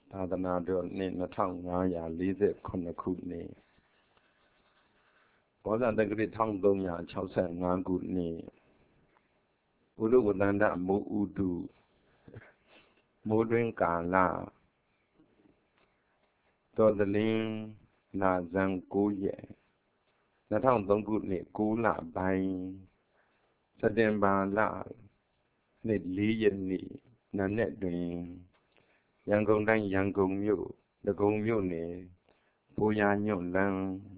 သာသနာတော်နှစ်2549ခုနှစ်ဘောဇာတက္ကရာ1365ခုနှစ်ဘုရုဝတ္တန္တမိုးဥတုမိုးတွင်ကာလတော်သလင်းနာဇန်9ရက်2003ခုနှစ်9လပိုင်းစက်တင်ဘာလနှစ်4ရက်နေ့နံနက်တွင်ရန်ကုန်တိုင်းရန်ကုန်မြို့ဒဂုံမြို့နယ်ဘိုးရာညွန့်လန်း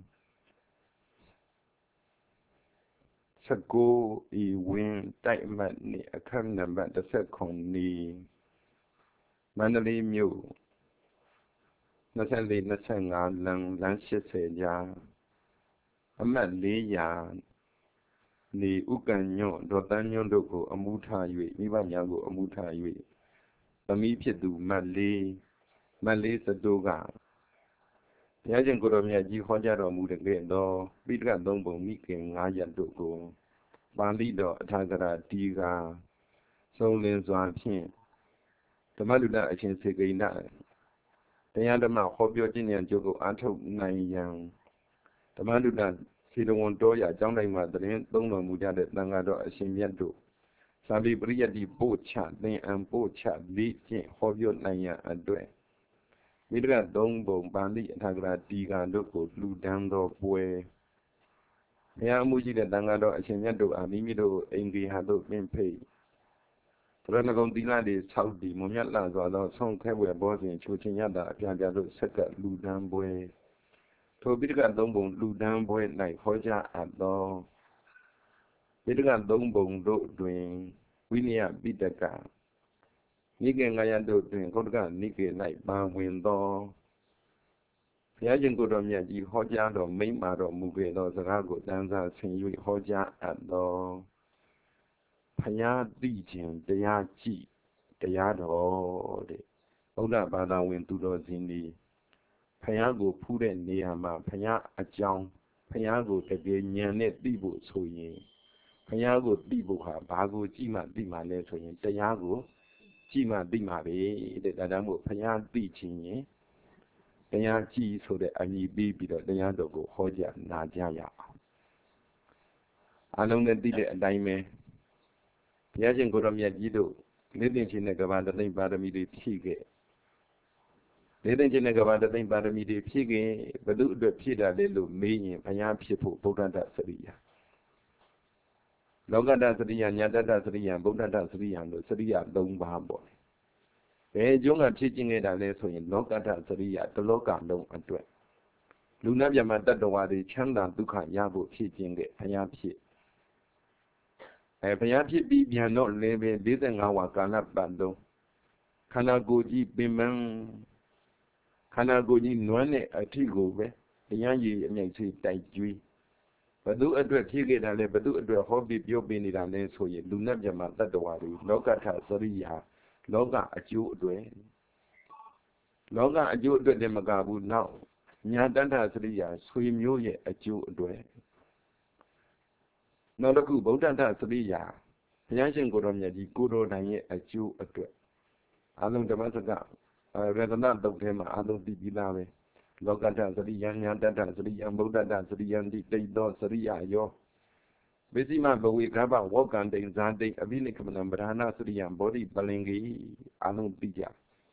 19ဤဝင်းတိုက်အမှတ်နှင့်အခန်းနံပါတ်19နီမန္တလေးမြို့24-25လမ်း80ကြားအမှတ်400နေဥက္ကံညွန့်ဒေါ်တန်းညွန့်တို့ကိုအမှုထား၍မိဘများကိုအမှုထား၍သမီးဖြစ်သူမတ်လေးစတိုးကဘုရားရှင်ကိုယ်တော်မြတ်ကြီးဟောကြားတော်မူတဲ့သောပိဋကတ်သုံးပုံမိခင်9ရပ်တို့ကိုပါဠိတော်အထာဂရတီးကာစုံလင်စွာဖြင့်ဓမ္မလူဒအရှင်စေကိန္ဒတရားဓမ္မဟောပြောခြင်းဉာဏ်ကြိုးကိုအားထုတ်နိုင်ရန်ဓမ္မလူဒစေတဝန်တော်ရအကြောင်းတိုင်းမှာတရင်သုံးတော်မူကြတဲ့သံဃာတော်အရှင်မြတ်တို့သာဝိပရိယတ္တိပို့ချသင်အံပို့ချလေ့ကျင့်ဟောပြောနိုင်ရန်အတွက်မိတ္တကသုံးပုံပါဠိအထာဂရတီကာတို့ကိုလှူဒန်းသောပွဲဘုရားအမှုရှိတဲ့သံဃာတော်အရှင်မြတ်တို့အားမိမိတို့အိမ်ဂေဟာသို့ပင့်ဖိတ်တရဏဂုံသီလတွေဆောက်တည်မွန်မြတ်လာစွာသောဆုံးခဲဝယ်ဘောစဉ်ချိုချင်းရတာအပြာပြာတို့ဆက်ကလှူဒန်းပွဲထိုမိတ္တကသုံးပုံလှူဒန်းပွဲ၌ဟောကြားအပ်သောမိတ္တကသုံးပုံတို့တွင်ဝိနည်းပိဋကနိကေ9ရပ်တို့တွင်ဂௌတကနိကေ၌ပါဝင်သောဘုရားရှင်ကိုယ်တော်မြတ်ကြီးဟောကြားတော်မိန့်မာတော်မူခဲ့သောစကားကိုတန်စာဆင်၍ဟောကြားအပ်သောဘုရားသိခြင်းတရားကြည်တရားတော်တဲ့ဗုဒ္ဓဘာသာဝင်သူတော်စင်သည်ဘုရားကိုဖူးတဲ့နေရာမှာဘုရားအကြောင်းဘုရားကိုတကယ်ဉာဏ်နဲ့သိဖို့ဆိုရင်ဘုရားကိုသိဖို့ဟာဘာကိုကြည့်မှသိမှလဲဆိုရင်တရားကိုကြည့်မှသိမှာပဲတဲ့ဒါကြောင့်မို့ဘုရားသိခြင်းရင်တရားကြည့်ဆိုတဲ့အမည်ပေးပြီးတော့တရားတော်ကိုဟောကြားနာကြားရအောင်အလုံးနဲ့သိတဲ့အတိုင်းပဲဘုရားရှင်ကိုယ်တော်မြတ်ကြီးတို့လေးသိင်ခြင်းနဲ့ကဘာတသိမ့်ပါရမီတွေဖြည့်ခဲ့လေးသိင်ခြင်းနဲ့ကဘာတသိမ့်ပါရမီတွေဖြည့်ခဲ့ဘု து အတွက်ဖြည့်တာလေလို့မေးရင်ဘုရားဖြစ်ဖို့ဗုဒ္ဓတ္တစရိယာလောကတ္တစရိယာညာတ္တစရိယာဗုဒ္ဓတ္တစရိယာလို့စရိယာ3ပါးပေါ့ဘယ်ကျုံးကဖြစ်ခြင်းခဲ့တာလဲဆိုရင်လောကတ္တစရိယာတလောကလုံးအတွက်လူနာမြတ်တတ္တဝါတွေချမ်းသာဒုက္ခရဖို့ဖြစ်ခြင်းခဲ့ဘုရားဖြစ်ဘုရားဖြစ်ပြီးပြန်တော့လည်းပဲ45ဝါကာလပတ်လုံးခန္ဓာကိုယ်ကြီးပင်ပန်းခန္ဓာကိုယ်ကြီးနွမ်းတဲ့အထီကိုပဲတရားရည်အမြိုက်စီတိုက်ကြွေးဘသူအတွက်ဖြစ်ခဲ့တာလဲဘသူအတွက်ဟောပြီးပြောပြနေတာလဲဆိုရင်လူနာမြတ်တတ္တဝါတွေလောကတ္တစရိယာလောကအကျိုးအတွက်လောကအကျိုးအတွက်တည်းမကဘူးနောက်ညာတတ္တစရိယာဆွေမျိုးရဲ့အကျိုးအတွက်နောက်တစ်ခုဗုဒ္ဓတ္တစရိယာဘုရားရှင်ကိုယ်တော်မြတ်ကြီးကိုယ်တော်တိုင်ရဲ့အကျိုးအတွက်အလုံးဓမ္မစကရတနာတုတ်ထဲမှာအလုံးသိပြီးသားပဲလောကတ္တစရိယာညာတတ္တစရိယာဗုဒ္ဓတ္တစရိယံတိတိတ်သောစရိယာယောဝိသိမဘဝေကဗ္ဗဝောကံတိဇာတိအဘိနိကမနံဗရဏစရိယံဘောဓိပလင်ကြီးအလုံးသိကြ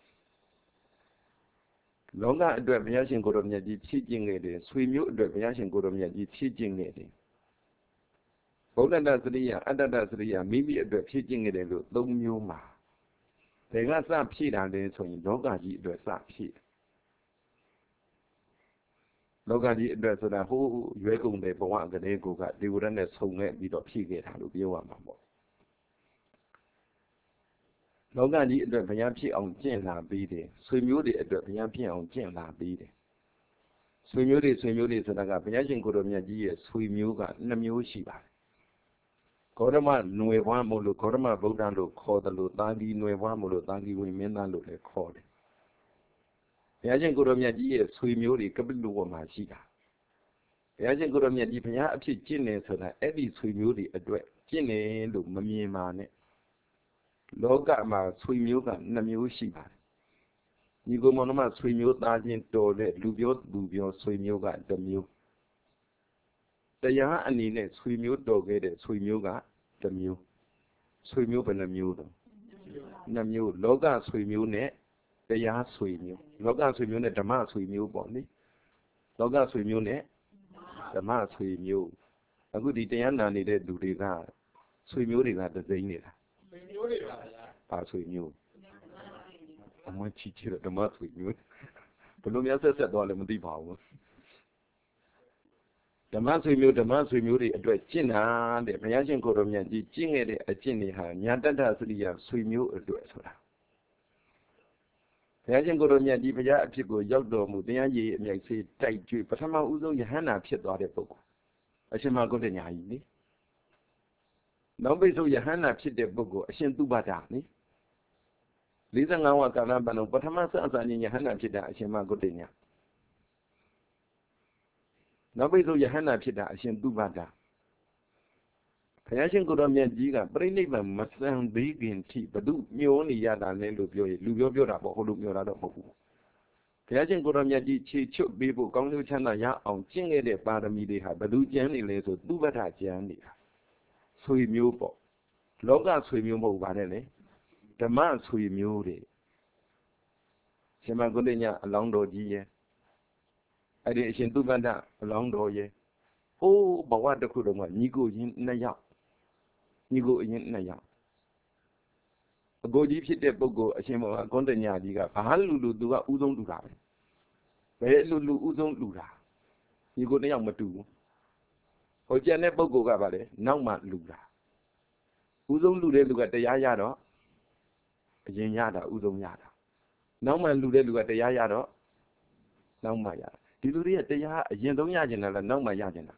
လောကအတွက်ဘုရားရှင်ကိုယ်တော်မြတ်ကြီးဖြည့်ကျင့်ခဲ့တယ်ဆွေမျိုးအတွက်ဘုရားရှင်ကိုယ်တော်မြတ်ကြီးဖြည့်ကျင့်ခဲ့တယ်ဗုဒ္ဓတ္တစရိယာအတ္တတ္တစရိယာမိမိအတွက်ဖြည့်ကျင့်ခဲ့တယ်လို့၃မျိုးမှာဘယ်ကစဖြည့်တာလဲဆိုရင်လောကကြီးအတွက်စဖြည့်လောကကြီးအတွက်ဆိုတာဟိုးရွယ်ကုန်တဲ့ဘဝကလေးကိုကဒေဝရနဲ့ဆုံခဲ့ပြီးတော့ဖြည့်ခဲ့တာလို့ပြောရမှာပေါ့လောကကြီးအတွက်ဘုရားဖြစ်အောင်ကျင့်လာပြီးတယ်ဆွေမျိုးတွေအတွက်ဘုရားဖြစ်အောင်ကျင့်လာပြီးတယ်ဆွေမျိုးတွေဆိုတာကဘုရားရှင်ကိုယ်တော်မြတ်ကြီးရဲ့ဆွေမျိုးက2မျိုးရှိပါတယ်ဂေါတမຫນွယ်ဘွားမို့လို့ဂေါတမဗုဒ္ဓလို့ခေါ်တယ်လို့တာဂီຫນွယ်ဘွားမို့လို့တာဂီဝင်မင်းသားလို့လည်းခေါ်တယ်ဘုရားရှင်ကိုယ်တော်မြတ်ကြီးရဲ့ဆွေမျိုးတွေကပိလုဝမှာရှိတာဘုရားရှင်ကိုယ်တော်မြတ်ကြီးဘုရားအဖြစ်ကျင့်နေဆိုတာအဲ့ဒီဆွေမျိုးတွေအတွက်ကျင့်နေလို့မမြင်ပါနဲ့လောကမှာဆွေမျိုးက2မျိုးရှိပါတယ်ညီကိုမောင်နှမဆွေမျိုးသားချင်းတော်တဲ့လူပြောသူပြောဆွေမျိုးကတစ်မျိုးတရားအနေနဲ့ဆွေမျိုးတော်ခဲ့တဲ့ဆွေမျိုးကတစ်မျိုးဆွေမျိုးဘယ်နှမျိုးတော့နှစ်မျိုးလောကဆွေမျိုးနဲ့တရားဆွေမျိုးလောကဆွေမျိုးနဲ့ဓမ္မဆွေမျိုးပေါ့နိလောကဆွေမျိုးနဲ့ဓမ္မဆွေမျိုးအခုဒီတရားနာနေတဲ့လူတွေကဆွေမျိုးတွေကသစိမ့်နေတာဆွေမျိုးတွေပါဗျာဘာဆွေမျိုးအမချီချီတော့ဓမ္မဆွေမျိုးဘယ်လိုများဆက်သွားလဲမသိပါဘူးဓမ္မဆွေမျိုးတွေအတွက်ကျင့်တာတဲ့ဘုရားရှင်ကိုတော်မြတ်ကြီးကျင့်ခဲ့တဲ့အကျင့်တွေဟာညာတတ္တစရိယဆွေမျိုးအတွက်ဆိုတာဘုရားရှင်ကိုတော်မြတ်ကြီးဘုရားအဖြစ်ကိုရောက်တော်မူတရားရည်အမြိုက်စေးတိုက်ကျွေးပထမဦးဆုံးယဟန္တာဖြစ်သွားတဲ့ပုဂ္ဂိုလ်အရှင်မဂုဏ်ညာကြီးနိနောက်ပိတ်ဆိုယဟန္တာဖြစ်တဲ့ပုဂ္ဂိုလ်အရှင်သုဘဒနိ45ဝါကာလပတ်လုံးပထမဆအစဉ္ယဟန္တာဖြစ်တာအရှင်မဂုဏ်ညာနောက်ပိတ်ဆိုယဟန္တာဖြစ်တာအရှင်သုဘဒဘုရားရှင်ကိုတော်မြတ်ကြီးကပြိဋိဘံမစံသေးခင်ထိဘု မျောနေရတာလဲလို့ပြောရင်လူပြောတာပေါ့ဟိုလိုပြောတာတော့မဟုတ်ဘူးဘုရားရှင်ကိုတော်မြတ်ကြီးခြေချွတ်ပေးဖို့ကောင်းကျိုးချမ်းသာရအောင်ကျင့်ခဲ့တဲ့ပါရမီတွေဟာဘုကျမ်းနေလဲဆိုသုဘဒကျမ်းနေတာဆွေမျိုးပေါ့လောကဆွေမျိုးမဟုတ်ပါနဲ့လေဓမ္မဆွေမျိုးတွေရှင်မဂုဏ်ညအလောင်းတော်ကြီးရဲ့အဲ့ဒီအရှင်သုဘဒအလောင်းတော်ရဲ့ဟိုးဘဝတစ်ခုလုံးကညီကိုရင်းနှစ်ယောက်ညီကိုအရင်နှစ်ယောက်အကိုကြီးဖြစ်တဲ့ပုဂ္ဂိုလ်အရှင်မောဂုဏ်ညကြီးကဘာလူသူကဥဆုံးလူတာပဲဘယ်လူဥဆုံးလူတာညီကိုနှစ်ယောက်မတူဘူးဟိုကျန်တဲ့ပုဂ္ဂိုလ်ကဗါလေနောက်မှလူတာဥဆုံးလူတဲ့လူကတရားရတော့အရင်ရတာဥဆုံးရတာနောက်မှလူတဲ့လူကတရားရတော့နောက်မှရတာဒီလူတွေကတရားအရင်ဆုံးရကျင်တယ်လားနောက်မှရကျင်တာ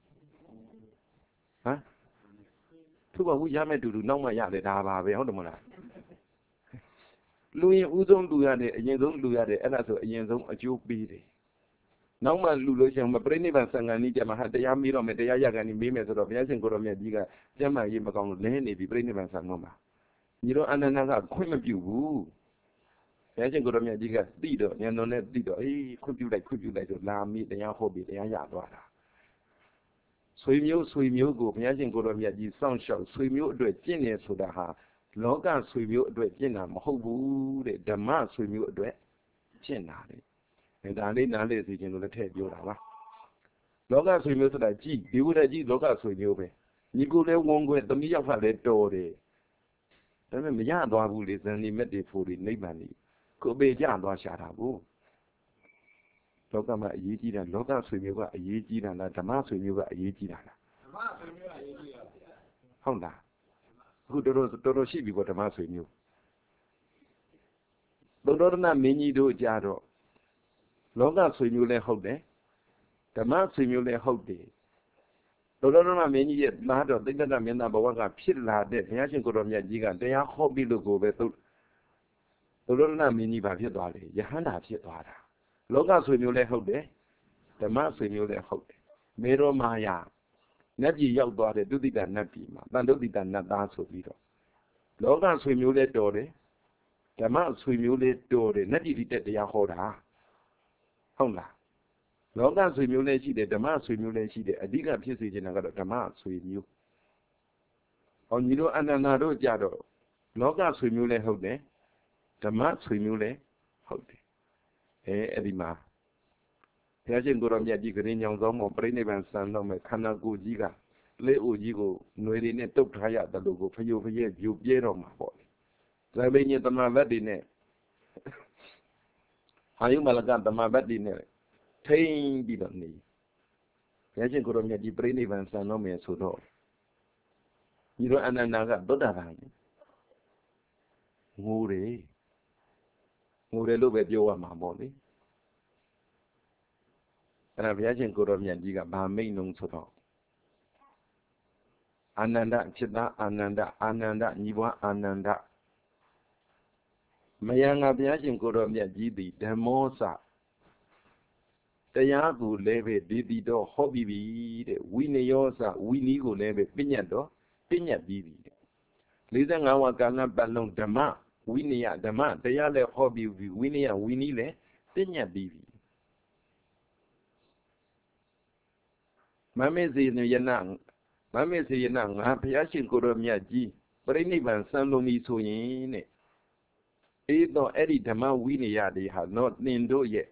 ဟမ်သူ့ဘာဘူးရမဲ့တူနောက်မှရတယ်ဒါပါပဲဟုတ်တယ်မလားလူရင်ဥဆုံးလူရတယ်အရင်ဆုံးလူရတယ်အဲ့ဒါဆိုအရင်ဆုံးအကျိုးပေးတယ်နောက်မှလူလို့ရှိရင်ပြိဋိဘံသံဃာနည်းကြမှာဟာတရားမေးတော့မယ်တရားရကန်နေမေးမယ်ဆိုတော့ဘုရားရှင်ကိုတော်မြတ်ကြီးကကျမ်းမာရေးမကောင်းလို့လဲနေပြီပြိဋိဘံသံဃာမှာညီတော်အနန္ဒကခွင့်မပြုဘူးဘုရားရှင်ကိုတော်မြတ်ကြီးကသိတော့ဉာဏ်တော်နဲ့သိတော့အေးခွင့်ပြုလိုက်ဆိုလာမိတရားဟောပြီးတရားရသွားတာဆွေမျိုးကိုဘုရားရှင်ကိုတော်မြတ်ကြီးစောင့်ရှောက်ဆွေမျိုးအတွက်ကျင့်နေဆိုတာဟာလောကဆွေမျိုးအတွက်ကျင့်တာမဟုတ်ဘူးတဲ့ဓမ္မဆွေမျိုးအတွက်ကျင့်တာတဲ့ဒါလေးနားလေစီခြင်းလို့လည်းထည့်ပြောတာပါလောကဆွေမျိုးဆိုတာကြည်ဒီဝိရကြီးလောကဆွေမျိုးပဲညီကိုလည်းဝုန်းခွဲသမီးယောက်ဖတ်လည်းတော်တယ်ဒါပေမဲ့မရသွားဘူးလေဇန်နီမက်တွေဖို့တွေနိဗ္ဗာန်ကြီးကိုပေကြသွားရှာတာဘူးလောကမှာအရေးကြီးတာလောကဆွေမျိုးကအရေးကြီးတာလားဓမ္မဆွေမျိုးကအရေးကြီးတာလားဓမ္မဆွေမျိုးကအရေးကြီးတာဟုတ်လားအခုတော်တော်ရှိပြီပေါ့ဓမ္မဆွေမျိုးသုတ္တရဏမင်းကြီးတို့ကြတော့လောကဆွေမျိုးလည်းဟုတ်တယ်ဓမ္မဆွေမျိုးလည်းဟုတ်တယ်သုတ္တရဏမင်းကြီးရဲ့သားတော်သိတ္တမင်းသားဘဝကဖြစ်လာတဲ့ဘုရားရှင်ကိုယ်တော်မြတ်ကြီးကတရားဟောပြီးလို့ကိုပဲသုတ္တရဏမင်းကြီးဘာဖြစ်သွားလဲယဟန္တာဖြစ်သွားတာလောကဆွေမျိုးလည်းဟုတ်တယ်ဓမ္မဆွေမျိုးလည်းဟုတ်တယ်မေရောမာယာနတ်ပြည်ရောက်သွားတဲ့ဒုတိယနတ်ပြည်မှာတန်တုတိတနတ်သားဆိုပြီးတော့လောကဆွေမျိုးလည်းတော်တယ်ဓမ္မဆွေမျိုးလည်းတော်တယ်နတ်ပြည်တိတက်တရားဟောတာဟုတ်လားလောကဆွေမျိုးလည်းရှိတယ်ဓမ္မဆွေမျိုးလည်းရှိတယ်အဓိကဖြစ်စေချင်တာကတော့ဓမ္မဆွေမျိုးဟောညီတို့အနန္ဒာတို့ကြတော့လောကဆွေမျိုးလည်းဟုတ်တယ်ဓမ္မဆွေမျိုးလည်းဟုတ်တယ်အဲ့ဒီမှာဘုရားရှင်ကိုယ်တော်မြတ်ကြီးကရင်ညောင်ဆောင်ပေါ်ပြိဋိဘံစံတော့မယ်ခန္ဓာကိုယ်ကြီးကလက်အိုကြီးကိုຫນွေတွေနဲ့တုတ်ထားရတယ်လို့ကိုဖယိုဖယဲပြိုပြဲတော့မှာပေါ့ဇာပိညတမဘတ်တွေနဲ့ဟာယုမလကတမဘတ်တွေနဲ့ထိမ့်ပြီးတော့နေဘုရားရှင်ကိုယ်တော်မြတ်ကြီးပြိဋိဘံစံတော့မယ်ဆိုတော့ညီတော်အနန္ဒာကသောတာပန်ငိုတယ်လို့ပဲပြောရမှာပေါ့လေအဲ့ဒါဘုရားရှင်ကိုယ်တော်မြတ်ကြီးကဗာမိတ်လုံးဆိုတော့အာနန္ဒဖြစ်သားအာနန္ဒညီပွားအာနန္ဒမယံငါဘုရားရှင်ကိုယ်တော်မြတ်ကြီးသည်ဓမ္မောစတရားကိုလည်းပဲဒီတော့ဟောပြီးပြီတဲ့ဝိနယောစဝိနည်းကိုလည်းပဲပညတ်ပြီးပြီတဲ့45ဝါကာလပတ်လုံးဓမ္မ Winia, the man, the other hobby, Winia, Winile, then ya bibi. Mamma say no yanang, Mamma say yanang, happy ashin koromia ji, but any man son lo me so in it. It no Eddie the man Winia, they had not named yet.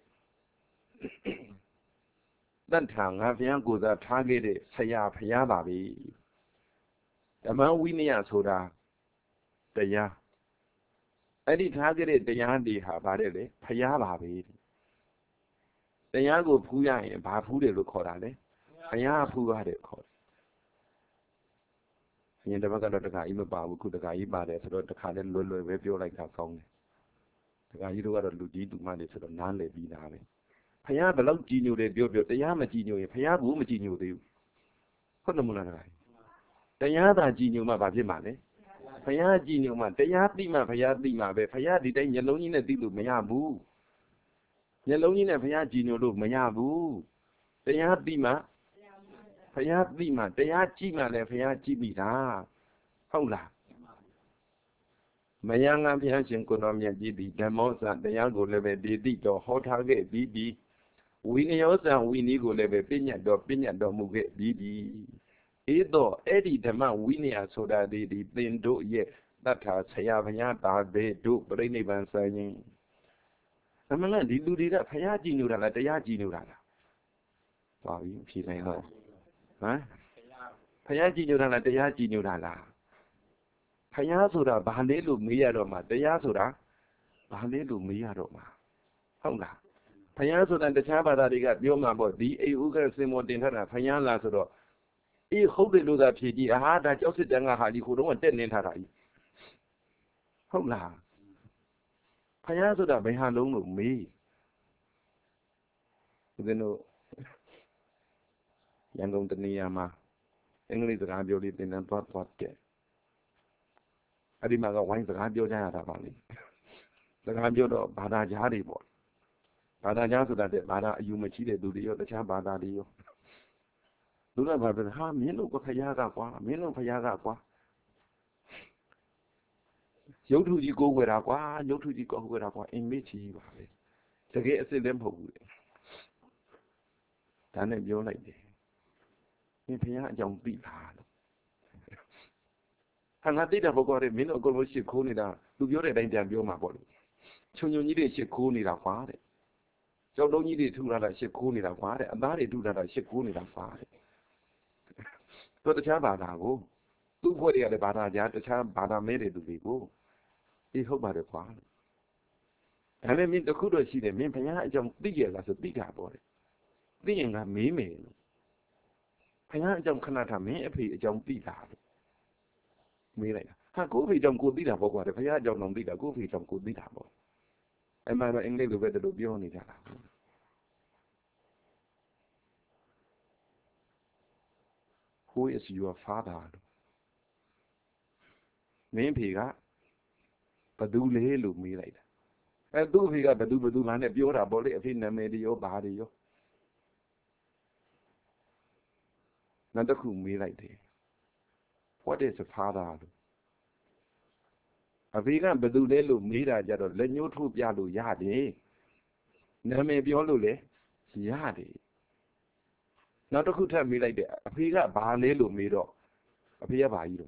That tongue have young goes a targeted, say up Yababi. The man Winia soda, the ya. Eddie targeted the Yandi Habare, Payababi. The Yago Puya and Bapu look orale. Payapu had it called. You never got the guy, even Babu could the guy by the sort of the card and Lulu with you like that song. The guy you got a Luigi to manage sort of non lady. Paya belong to you, the Bio, the Yama Gino, Paya Boom Gino. Put the moon. The Yada Gino Mabazimane. Paya Gino Man, the Yadima, Payadima, Paya the Yellow Dilu Mayabu. Yellow in a Paya Gino Mayabu. The Yadima. Payadima, the Yachima, the Payachimita. Hola. Mayanga Pianchin Konomia Didi, the Mosa, the Yango Leve Didi, or Hot Target Didi. We also we need to live a pinya do muget Didi. Either Eddie the man winning so that they didn't do yet. That has Sayavanya, they do, but any van saying. A man did do that Payaji Nura, the Yaji Nura. Wow, you feel I know. Huh? Payaji Nura, the Yaji Nura. Payasura, Bahanelu Miaroma, the Yasura, Bahanelu Miaroma. Hola. Payaso and the Chabada got Yoma body, a Uga Simon Dinner, Payan Lazaro. He hold it to that PD, a hard that Joseph Danga Hadi who don't tell in Harai. Hola. Payaso that behind long me. You know, Young on the Niyama. English radio in and what get. I didn't know why the radio Jada Valley. The radio Bada Jadi boy. Bada Jasu that Bada you machide do the Chabada Dio. Do not have a harm, you know, Payaga, Mino Payaga. You do you go where I you do you go where I in Michi. To get a them hold. Then if you like it. In Paya don't be hard. And I did have got a minute go with Shikonida, to your danger of my body. So you need a Shikonida father. So don't need it to run a Shikonida father, and that do that a Shikonida father. So the Chabada go. Do what the other Bada, the Chabada made it to be go. He hope by the father. And I mean the kudo see the main Paya jump bigger as a bigger boy. Being a me. Paya jump cannot have me a jump bigger. Me like, ha, go be jump good leader for what if I don't know bigger, go be jump good leader. Am I English with the beyond it? Who is your father? Name Piga, but do lay look me like that. And do Piga, but do land a beautiful body of in a medio body. Not who me like that. What is a father? A vegan, but do they look me that let you troop yadu yadi. Name biolule, yadi. Not a good time me like that. A Piga, Barlelu me do. A Pia Bayo.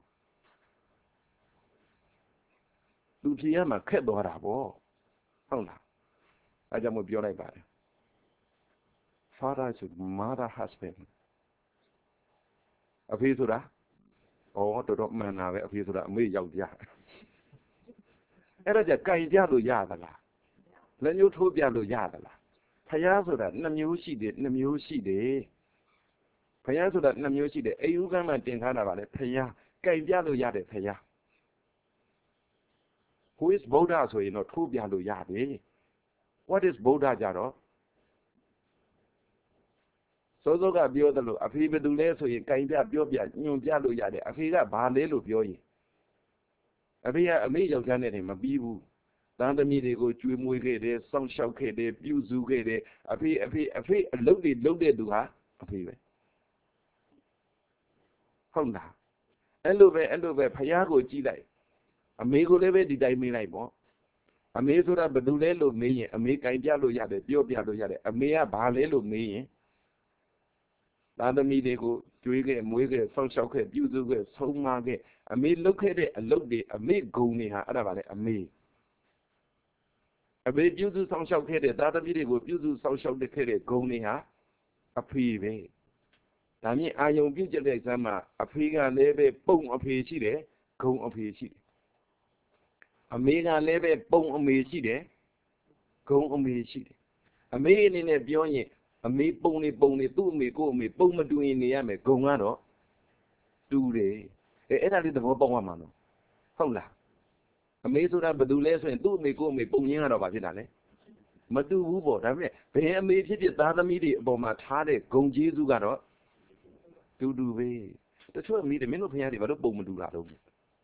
Do Piama Kedorabo. Hola. I jam with your body. Father is mother husband. A Pisura? Oh, the dog man have a Pisura, me young ya. And I just guide Yalu Yadala. Let you troop Yalu Yadala. Payasura, Namusi did, Namusi de. Payasura, Namusi de. Ayugama didn't have a Paya, guide Yalu Yade Paya. Who is Boda so you know troop Yalu Yade? What is Boda Jaro? So look at the other look. A fever do less so you can't get your new Yalu Yade. A fever Barlelu Yoyi. A fear a major canet him a beavu. Down the media go to him with it, some shock it, Buzu get it. A fee, loaded do her. A fever. Honda. And over Payago Gile. အမေကိုလည်းပဲဒီတိုင်းမေးလိုက်ပေါ့အမေဆိုတာဘယ်သူလဲလို့မေးရင်အမေကင်ပြလို့ရတယ်ပြောပြလို့ရတယ်အမေကဘာလဲလို့မေးရင်သားသမီးတွေကိုကျွေးခဲ့မွေးခဲ့ဆောက်ရှောက်ခဲ့ပြုစုခဲ့ဆုံးမခဲ့အမေလုပ်ခဲ့တဲ့အလုပ်တွေအမေဂုဏ်တွေဟာအဲ့ဒါပါလေအမေပြုစုဆောင်ရှောက်ခဲ့တဲ့သားသမီးတွေကိုပြုစုဆောင်ရှောက်ခဲ့တဲ့ဂုဏ်တွေဟာအဖေပဲဒါမြင်အာယုံပြုတ်ကြတဲ့ဇမ်းမှာအဖေကလည်းပဲပုံအဖေရှိတယ်ဂုံအဖေရှိတယ်အမေကလည်းပဲပုံအမေရှိတယ်ဂုံအမေရှိတယ်အမေအနေနဲ့ပြောရင်အမေပုံနေသူ့အမေကိုအမေပုံမတူရင်နေရမယ်ဂုံကတော့တူတယ်အဲ့ဒါလေးသဘောပေါက်ရမှာနော်ဟုတ်လားအမေဆိုတာဘယ်သူလဲဆိုရင်သူ့အမေကိုအမေပုံရင်းကတော့ဘာဖြစ်တာလဲမတူဘူးပေါ့ဒါပေမဲ့ဘယ်အမေဖြစ်သားသမီးတွေအပေါ်မှာထားတဲ့ဂုံကျေးဇူးကတော့တူပဲတချို့အမိတွေမင်းတို့ဖခင်တွေဘာလို့ပုံမတူတာတော့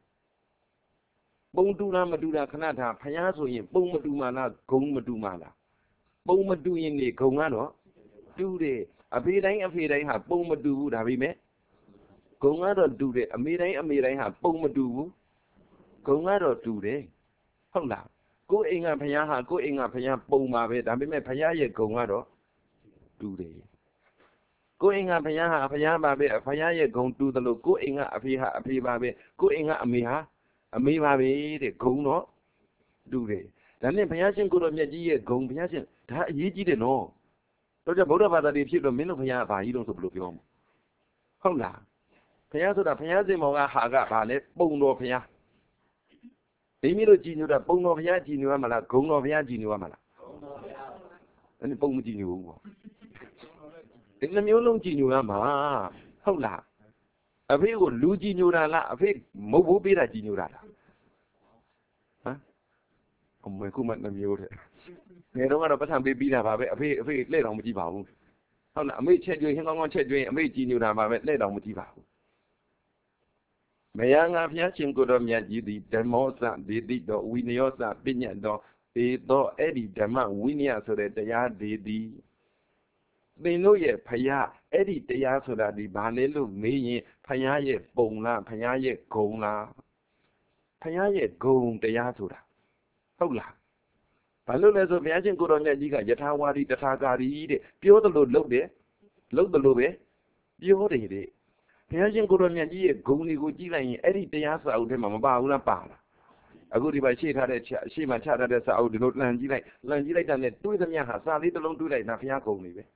ပုံတူလားမတူတာခဏထားဖခင်ဆိုရင်ပုံမတူမှလားဂုံမတူမှလားပုံမတူရင်နေဂုံကတော့တူတယ်အဖေတိုင်းဟာပုံမတူဘူးဒါပေမဲ့ဂုံကတော့တူတယ်အမေတိုင်းဟာပုံမတူဘူးဂုံကတော့တူတယ်ဟုတ်လားကိုယ်အိမ်ကဖခင်ဟာကိုယ်အိမ်ကဖခင်ပုံပါပဲဒါပေမဲ့ဖခင်ရဲ့ဂုံကတော့တူတယ်ကိုယ်အိမ်ကဖခင်ဟာဖခင်ပါပဲဖခင်ရဲ့ဂုံတူတယ်လို့ကိုယ်အိမ်ကအဖေဟာအဖေပါပဲကိုယ်အိမ်ကအမေဟာအမေပါပဲတဲ့ဂုံတော့တူတယ်ဒါနဲ့ဘုရားရှင်ကိုတော်မြတ်ကြီးရဲ့ဂုံဘုရားရှင်ဒါအရေးကြီးတယ်နော်တော့ကြဗုဒ္ဓဘာသာတွေဖြစ်တော့မင်းတို့ဘုရားကဘာကြီးတော့ဆိုဘယ်လိုပြောမလဲဟုတ်လားဘုရားဆိုတာဘုရားရှင်မောကဟာကဘာလဲပုံတော်ဘုရားဒီမိတို့ကြည်ညိုတာပုံတော်ဘုရားကြည်ညိုရမလားဂုံတော်ဘုရားကြည်ညိုရမလားဂုံတော်ဘုရားအဲ့ဒီပုံမကြည်ညိုဘူးပေါ့ဒီနှမျိုးလုံးကြည်ညိုရမှာဟုတ်လားအဖေကိုလူကြည်ညိုတာလားအဖေမုတ်ဘိုးပေးတာကြည်ညိုတာလားဟမ်အမေကမှနှမျိုးတဲ့ငယ်တော့ကတော့ပတ်စံပေးပြီးတာပါပဲအဖေလှည့်တော်မကြည့်ပါဘူးဟုတ်လားအမေချက်ကျွေးဟင်းကောင်းကောင်းချက်ကျွေးအမေကြည်ညိုတာပါပဲလှည့်တော်မကြည့်ပါဘူးမယငါဖျားရှင်ကိုတော်မြတ်ကြီးသည်ဓမ္မောစဒေတိတော်ဝိနယောစပညတ်တော်ဧသောအဲ့ဒီဓမ္မဝိနည်းဆိုတဲ့တရားဒေတိသင်တို့ရဲ့ဖျားအဲ့ဒီတရားဆိုတာဒီဘာလဲလို့မေးရင်ဖျားရဲ့ပုံလားဖျားရဲ့ဂုံလားဖျားရဲ့ဂုံတရားဆိုတာဟုတ်လားဘာလို့လဲဆိုဘုရားရှင်ကိုတော်မြတ်ကြီးကယထာဝါဒီတထာကာရီတဲ့ပြောသလိုလုပ်တယ်လုပ်သလိုပဲပြောတယ်တဲ့ဘုရားရှင်ကိုတော်မြတ်ကြီးရဲ့ဂုံတွေကိုကြည့်လိုက်ရင်အဲ့ဒီတရားစာအုပ်ထဲမှာမပါဘူးလားပါလားအခုဒီမှာရှေ့ထားတဲ့ရှေ့မှာချထားတဲ့စာအုပ်ဒီလိုလှန်ကြည့်လိုက်တာနဲ့တွေးသမျှဟာစာလေးတစ်လုံးတွေးလိုက်တာဘုရားဂုံတွေပဲ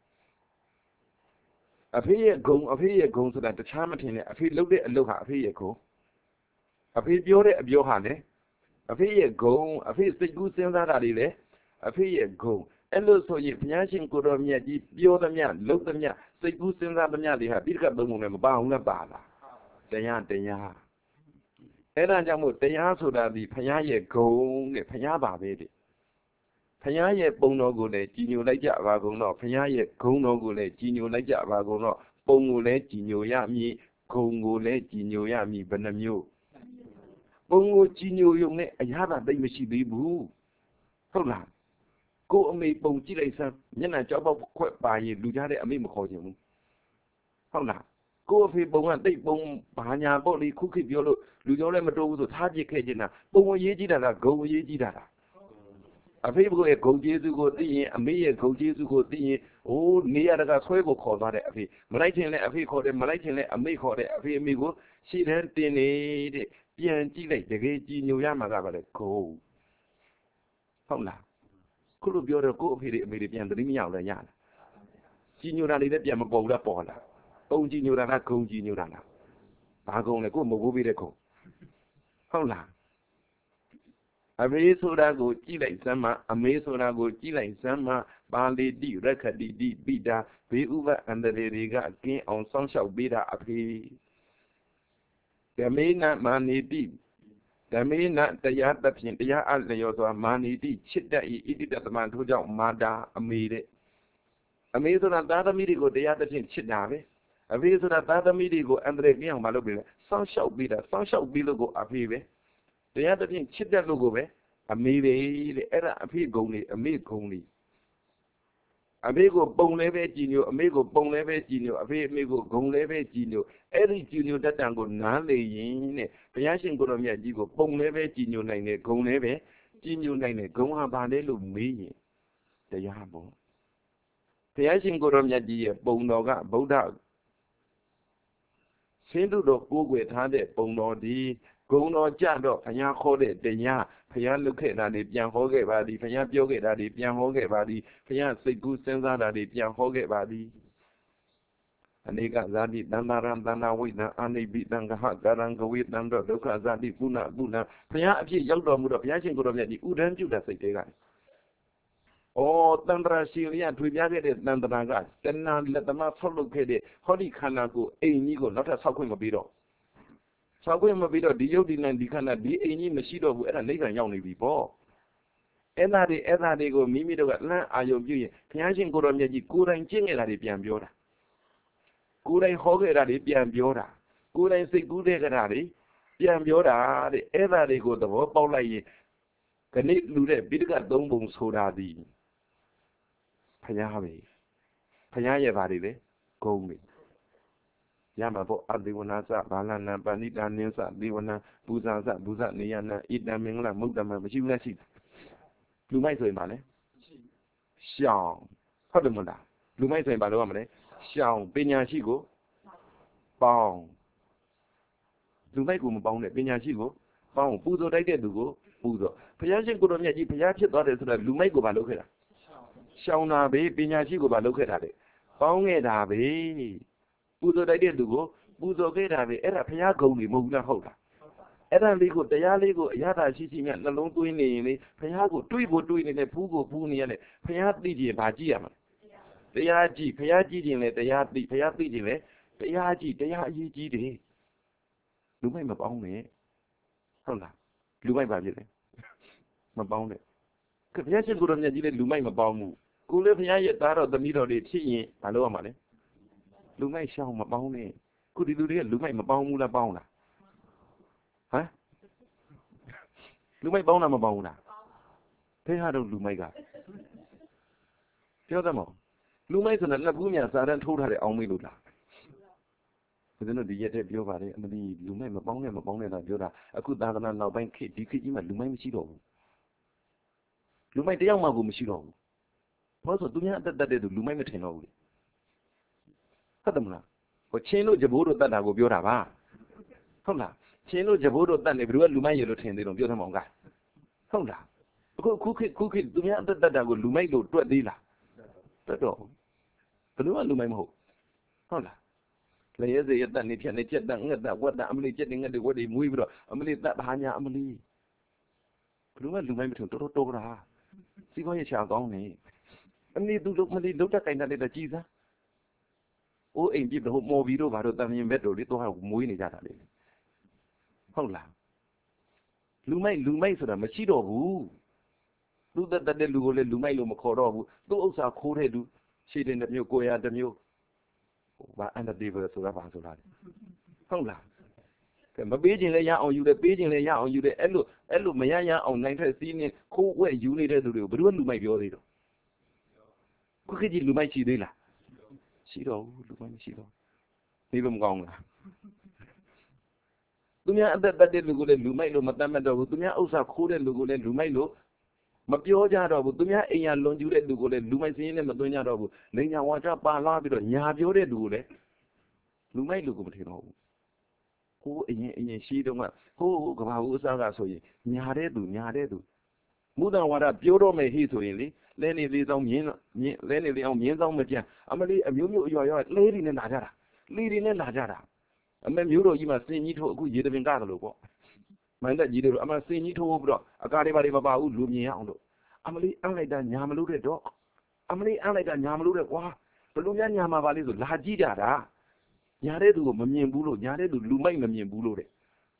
အဖေရဲ့ဂုံဆိုတာတခြားမထင်နဲ့အဖေလုပ်တဲ့အလုပ်ဟာအဖေရဲ့ဂုံအဖေပြောတဲ့အပြောဟာလည်းအဖေရဲ့ဂုံအဖေစိတ်ကူးစဉ်းစားတာတွေလည်းအဖေရဲ့ဂုံအဲ့လိုဆိုရင်ဘုရားရှင်ကိုတော်မြတ်ကြီးပြောသမျှလုပ်သမျှစိတ်ကူးစဉ်းစားသမျှတွေဟာပိဋကတ်သုံးပုံနဲ့မပါဘူးလားပါလားတရားအဲ့ဒါကြောင့်မို့တရားဆိုတာဒီဘုရားရဲ့ဂုံတဲ့ဘုရားပါပဲတဲ့ဘုရားရဲ့ပုံတော်ကိုလည်းကြည်ညိုလိုက်ကြပါကုန်တော့ဘုရားရဲ့ဂုံတော်ကိုလည်းကြည်ညိုလိုက်ကြပါကုန်တော့ပုံကိုလည်းကြည်ညိုရမည်ဂုံကိုလည်းကြည်ညိုရမည်ဘယ်နှမျိုးပုံကိုကြည်ညိုရုံနဲ့အရာသာသိမရှိသေးဘူးဟုတ်လားကိုအမေပုံကြည့်လိုက်စမ်းမျက်နှာကြောက်ပေါက်ခွက်ပါရင်လူကြတဲ့အမေမခေါ်ချင်ဘူးဟုတ်လားကိုအဖေပုံကတိတ်ပုံဘာညာပေါ့လေခုခေတ်ပြောလို့လူကြောလည်းမတိုးဘူးဆိုထားပြစ်ခဲ့ချင်တာပုံအရေးကြီးတာလားဂုံအရေးကြီးတာလားအဖေဘုရဲ့ဂုံကျေးဇူးကိုသိရင်အမေရဲ့ဂုံကျေးဇူးကိုသိရင်အိုးနေရတကဆွဲကိုခေါ်သွားတဲ့အဖေမလိုက်ချင်လဲအဖေခေါ်တယ်မလိုက်ချင်လဲအမေခေါ်တယ်အဖေအမေကိုရှေ့တန်းတင်နေတဲ့ပြန်ကြည့်လိုက်တကယ်ကြည်ညိုရမှာကပါလေဂုံဟုတ်လားခုလိုပြောတော့ကို့အဖေတွေအမေတွေပြန်သတိမရအောင်လဲရလားကြည်ညိုတာတွေလည်းပြန်မပေါ်ဘူးလားပေါ်လားပုံကြည်ညိုတာလားဂုံကြည်ညိုတာလားဘာဂုံလဲကို့မဟုတ်ဘူးပေးတဲ့ဂုံဟုတ်လားအမေဆိုတာကိုကြည့်လိုက်စမ်းမအမေဆိုတာကိုကြည့်လိုက်စမ်းမပါဠိတိရခတိတိပိတာဘေးဥပအန္တရေတွေကကင်းအောင်စောင့်ရှောက်ပေးတာအဖေဓမေနမာနိတိဓမေနတရားသဖြင့်တရားအလျော်စွာမာနိတိချစ်တတ်၏ဣတိတသမန်ထို့ကြောင့်မာတာအမေတဲ့အမေဆိုတာသားသမီးတွေကိုတရားသဖြင့်ချစ်တာပဲအဖေဆိုတာသားသမီးတွေကိုအန္တရာယ်ကင်းအောင်မလုပ်ပေးနဲ့စောင့်ရှောက်ပေးတာစောင့်ရှောက်ပေးလို့ကိုအဖေပဲတရားသဖြင့်ချစ်တတ်လို့ကိုပဲအမေပဲတဲ့အဲ့ဒါအဖေဂုံနေအမေဂုံနေအဖေကိုပုံလဲပဲကြည်ညိုအမေကိုပုံလဲပဲကြည်ညိုအဖေအမေကိုဂုံလဲပဲကြည်ညိုအဲ့ဒီကြည်ညိုတတ်တံကိုနားလေရင်တဲ့ဘုရားရှင်ကိုတော်မြတ်ကြီးကိုပုံလည်းပဲကြည်ညိုနိုင်တယ်ဂုံလည်းပဲကြည်ညိုနိုင်တယ်ဂုံဟာဘာလဲလို့မေးရင်တရားပေါ့ဘုရားရှင်ကိုတော်မြတ်ကြီးရဲ့ပုံတော်ကဗုဒ္ဓဆင်းတုတော်ကိုးကွယ်ထားတဲ့ပုံတော်ဒီဂုံတော်ကြတော့ဘုရားခေါ်တဲ့တရားဘုရားလုပ်ခဲ့တာတွေပြန်ဟောခဲ့ပါသည်ဘုရားပြောခဲ့တာတွေပြန်ဟောခဲ့ပါသည်ဘုရားစိတ်ကူးစဉ်းစားတာတွေပြန်ဟောခဲ့ပါသည်အနေကဇာတိတန္တာရံတန္တာဝိတံအာနိပိတံကဟကာရံကဝေတံတော့ဒုက္ခဇာတိကုဏကုဏဘုရားအဖြစ်ရောက်တော်မူတော့ဘုရားရှင်ကိုယ်တော်မြတ်ဒီဥဒန်းပြုတဲ့စိတ်တွေကဩတန္တရာရှိရိယထွေပြခဲ့တဲ့တန္တရာကတဏှာလက်သမားဆောက်လုပ်ခဲ့တဲ့ဟောဒီခန္ဓာကိုအိမ်ကြီးကိုနောက်ထပ်ဆောက်ခွင့်မပေးတော့ဆောက်ခွင့်မပေးတော့ဒီယုတ်ဒီနံဒီခန္ဓာဒီအိမ်ကြီးမရှိတော့ဘူးအဲ့ဒါနိဗ္ဗာန်ရောက်နေပြီပေါ့အဲ့ဒါတွေကိုမိမိတို့ကလမ်းအာယုံပြုရင်ဘုရားရှင်ကိုယ်တော်မြတ်ကြီးကိုယ်တိုင်ကျင့်ခဲ့တာတွေပြန်ပြောတာကိုယ်တိုင်ဟောခဲ့တာတွေပြန်ပြောတာကိုယ်တိုင်စိတ်ကူးတဲ့ကြတာတွေပြန်ပြောတာတဲ့အဲ့ဒါတွေကိုသဘောပေါက်လိုက်ရင်ခဏလူတဲ့ပိဋကသုံးပုံဆိုတာဒီဘုရားပဲဘုရားရဲ့ဘာတွေလဲဂုံတွေရမှာပေါ့အတိဝနာစဘာလနာပဏိတာနင်းစသေဝနာပူဇာစပူဇနေယနာဣတံမင်္ဂလမုဒ္ဒမမရှိဘူးလားရှိလူမိုက်ဆိုရင်ပါလေရှောင်းဟုတ်တယ်မလားလူမိုက်ဆိုရင်ဘာလုပ်ရမလဲရှောင်းပညာရှိကိုပေါင်းလူမိုက်ကိုမပေါင်းနဲ့ပညာရှိကိုပေါင်းပူဇော်တိုက်တဲ့သူကိုပူဇော်ဘုရားရှင်ကိုတော်မြတ်ကြီးဘုရားဖြစ်သွားတယ်ဆိုတာလူမိုက်ကိုဘာလုပ်ခဲ့တာရှောင်းတာပဲပညာရှိကိုဘာလုပ်ခဲ့တာလဲပေါင်းခဲ့တာပဲပူဇော်တိုက်တဲ့သူကိုပူဇော်ခဲ့တာပဲအဲ့ဒါဘုရားဂုဏ်တွေမဟုတ်ဘူးလားဟုတ်လားအဲ့ဒါလေးကိုတရားလေးကိုအရသာရှိမြတ်နှလုံးသွင်းနေရင်လေဘုရားကိုတွေးဖို့တွေးနေတယ်ဖူးကိုဖူးနေရတယ်ဘုရားသိကြရင်ဘာကြည့်ရမလဲတရားကြည့်ဘုရားကြည့်ခြင်းလေတရားသိဘုရားသိခြင်းလေတရားကြည့်တရားအရေးကြီးတယ်လူမိုက်မပေါင်းနဲ့ဟုတ်လားလူမိုက်ပါဖြစ်တယ်မပေါင်းနဲ့ဘုရားရှင်ကိုယ်တော်မြတ်ကြီးလေလူမိုက်မပေါင်းဘူးကိုယ်လေဘုရားရဲ့သားတော်သမီးတော်တွေဖြစ်ရင်ဘာလုပ်ရမှာလဲလူမိုက်ရှောင်းမပေါင်းနဲ့ခုဒီလူတွေကလူမိုက်မပေါင်းဘူးလားပေါင်းလားဟမ်လူမိုက်ပေါင်းလားမပေါင်းဘူးလားဘယ်ဟာတော့လူမိုက်ကပြောသမောလူမိုက်ဆိုတာလက်ဘူးများစာတန်းထိုးထားတဲ့အောင်မေးလို့လားဘယ်လိုဒီရက်တဲ့ပြောပါတယ်အမလီလူမိုက်မပေါင်းနဲ့တော့ပြောတာအခုသာသနာနောက်ပိုင်းခေတ်ဒီခေတ်ကြီးမှာလူမိုက်မရှိတော့ဘူးလူမိုက်တယောက်မှကိုမရှိတော့ဘူးဘာလို့ဆိုသူများအသက်တက်တဲ့သူလူမိုက်မထင်တော့ဘူးလေဟုတ်တယ်မလားဟိုချင်းတို့ဂျဘိုးတို့တတ်တာကိုပြောတာပါဟုတ်လားချင်းတို့ဂျဘိုးတို့တတ်နေဘယ်သူကလူမိုက်ရလို့ထင်သေးတော့ပြောသမောင်ကဟုတ်လားအခုခေတ်သူများအသက်တက်တာကိုလူမိုက်လို့တွက်သေးလားတွက်တော့ဘယ်သူကလူမိုက်မဟုတ်ဟုတ်လားလေရဲစေရတတ်နေဖြတ်နေချက်တတ်ငှက်တတ်ဝက်တတ်အမလီချက်နေငှက်တွေဝက်တွေမွေးပြီးတော့အမလီတတ်ဘာညာအမလီဘယ်သူကလူမိုက်မထင်တော်တော်တာစီးပွားရေးချာကောင်းနေအမလီသူတို့မလီလုံးတက်ကြိုင်တတ်တဲ့ကြည်စားအိုးအိမ်ပြစ်တော့မော်ဘီတို့ဘာတို့တန်မြင်ဘက်တို့လေတော့မွေးနေကြတာလေဟုတ်လားလူမိုက်ဆိုတာမရှိတော့ဘူးသူတက်တဲ့လူကိုလေလူမိုက်လို့မခေါ်တော့ဘူးသူ့ဥစ္စာခိုးတဲ့လူရှေ့တင်တစ်မျိုးကိုရတစ်မျိုးဘာအန်တတေဘယ်ဆိုတာဘာဆိုတာလဲဟုတ်လားကဲမပေးခြင်းလည်းရအောင်ယူတယ်ပေးခြင်းလည်းရအောင်ယူတယ်အဲ့လိုမရအောင်နိုင်တဲ့စီးနေခိုးဝဲယူနေတဲ့သူတွေကိုဘယ်သူကလူမိုက်ပြောသေးတော့ခုခေတ်ကြီးလူမိုက်ရှိသေးလားရှိတော့ဘူးလူမိုက်မရှိတော့နေလို့မကောင်းလားသူများအသက်တက်တဲ့လူကိုလည်းလူမိုက်လို့မတတ်မှတ်တော့ဘူးသူများဥစ္စာခိုးတဲ့လူကိုလည်းလူမိုက်လို့မပြောကြတော့ဘူးသူများအိမ်ရလွန်ကျူးတဲ့လူကိုလည်းလူမိုက်စင်းနဲ့မသွင်းကြတော့ဘူးလိန်ညာဝါကြပါလာပြီးတော့ညာပြောတဲ့လူကိုလည်းလူမိုက်လူကိုမထင်တော့ဘူးဟိုအရင်ရှိတုန်းကဟိုကဘာဦးအစားကဆိုရင်ညာတဲ့သူမူတန်ဝါဒပြောတော့မယ်ဟိဆိုရင်လေလဲနေလေးဆောင်မြင်းလဲနေလေးအောင်မြင်းဆောင်မကြံအမလေးအမျိုးမျိုးအရွာလဲတွေနဲ့လာကြတာလေတွေနဲ့လာကြတာအမေမျိုးတော်ကြီးမှာစင်ကြီးထိုးအခုရေတပင်ကားတယ်လို့ပေါ့မန်တက်ကြီးတွေအမစင်ကြီးထိုးပြီးတော့အကားတွေဘာတွေမပါဘူးလူမြင်ရအောင်လို့အမလေးအန်လိုက်တာညာမလို့တဲ့တော့အမလေးအန်လိုက်တာညာမလို့တဲ့ကွာဘလူများညာမှာပါလေဆိုလာကြည့်ကြတာညာတဲ့သူကိုမမြင်ဘူးလို့ညာတဲ့သူလူမိုက်မမြင်ဘူးလို့တဲ့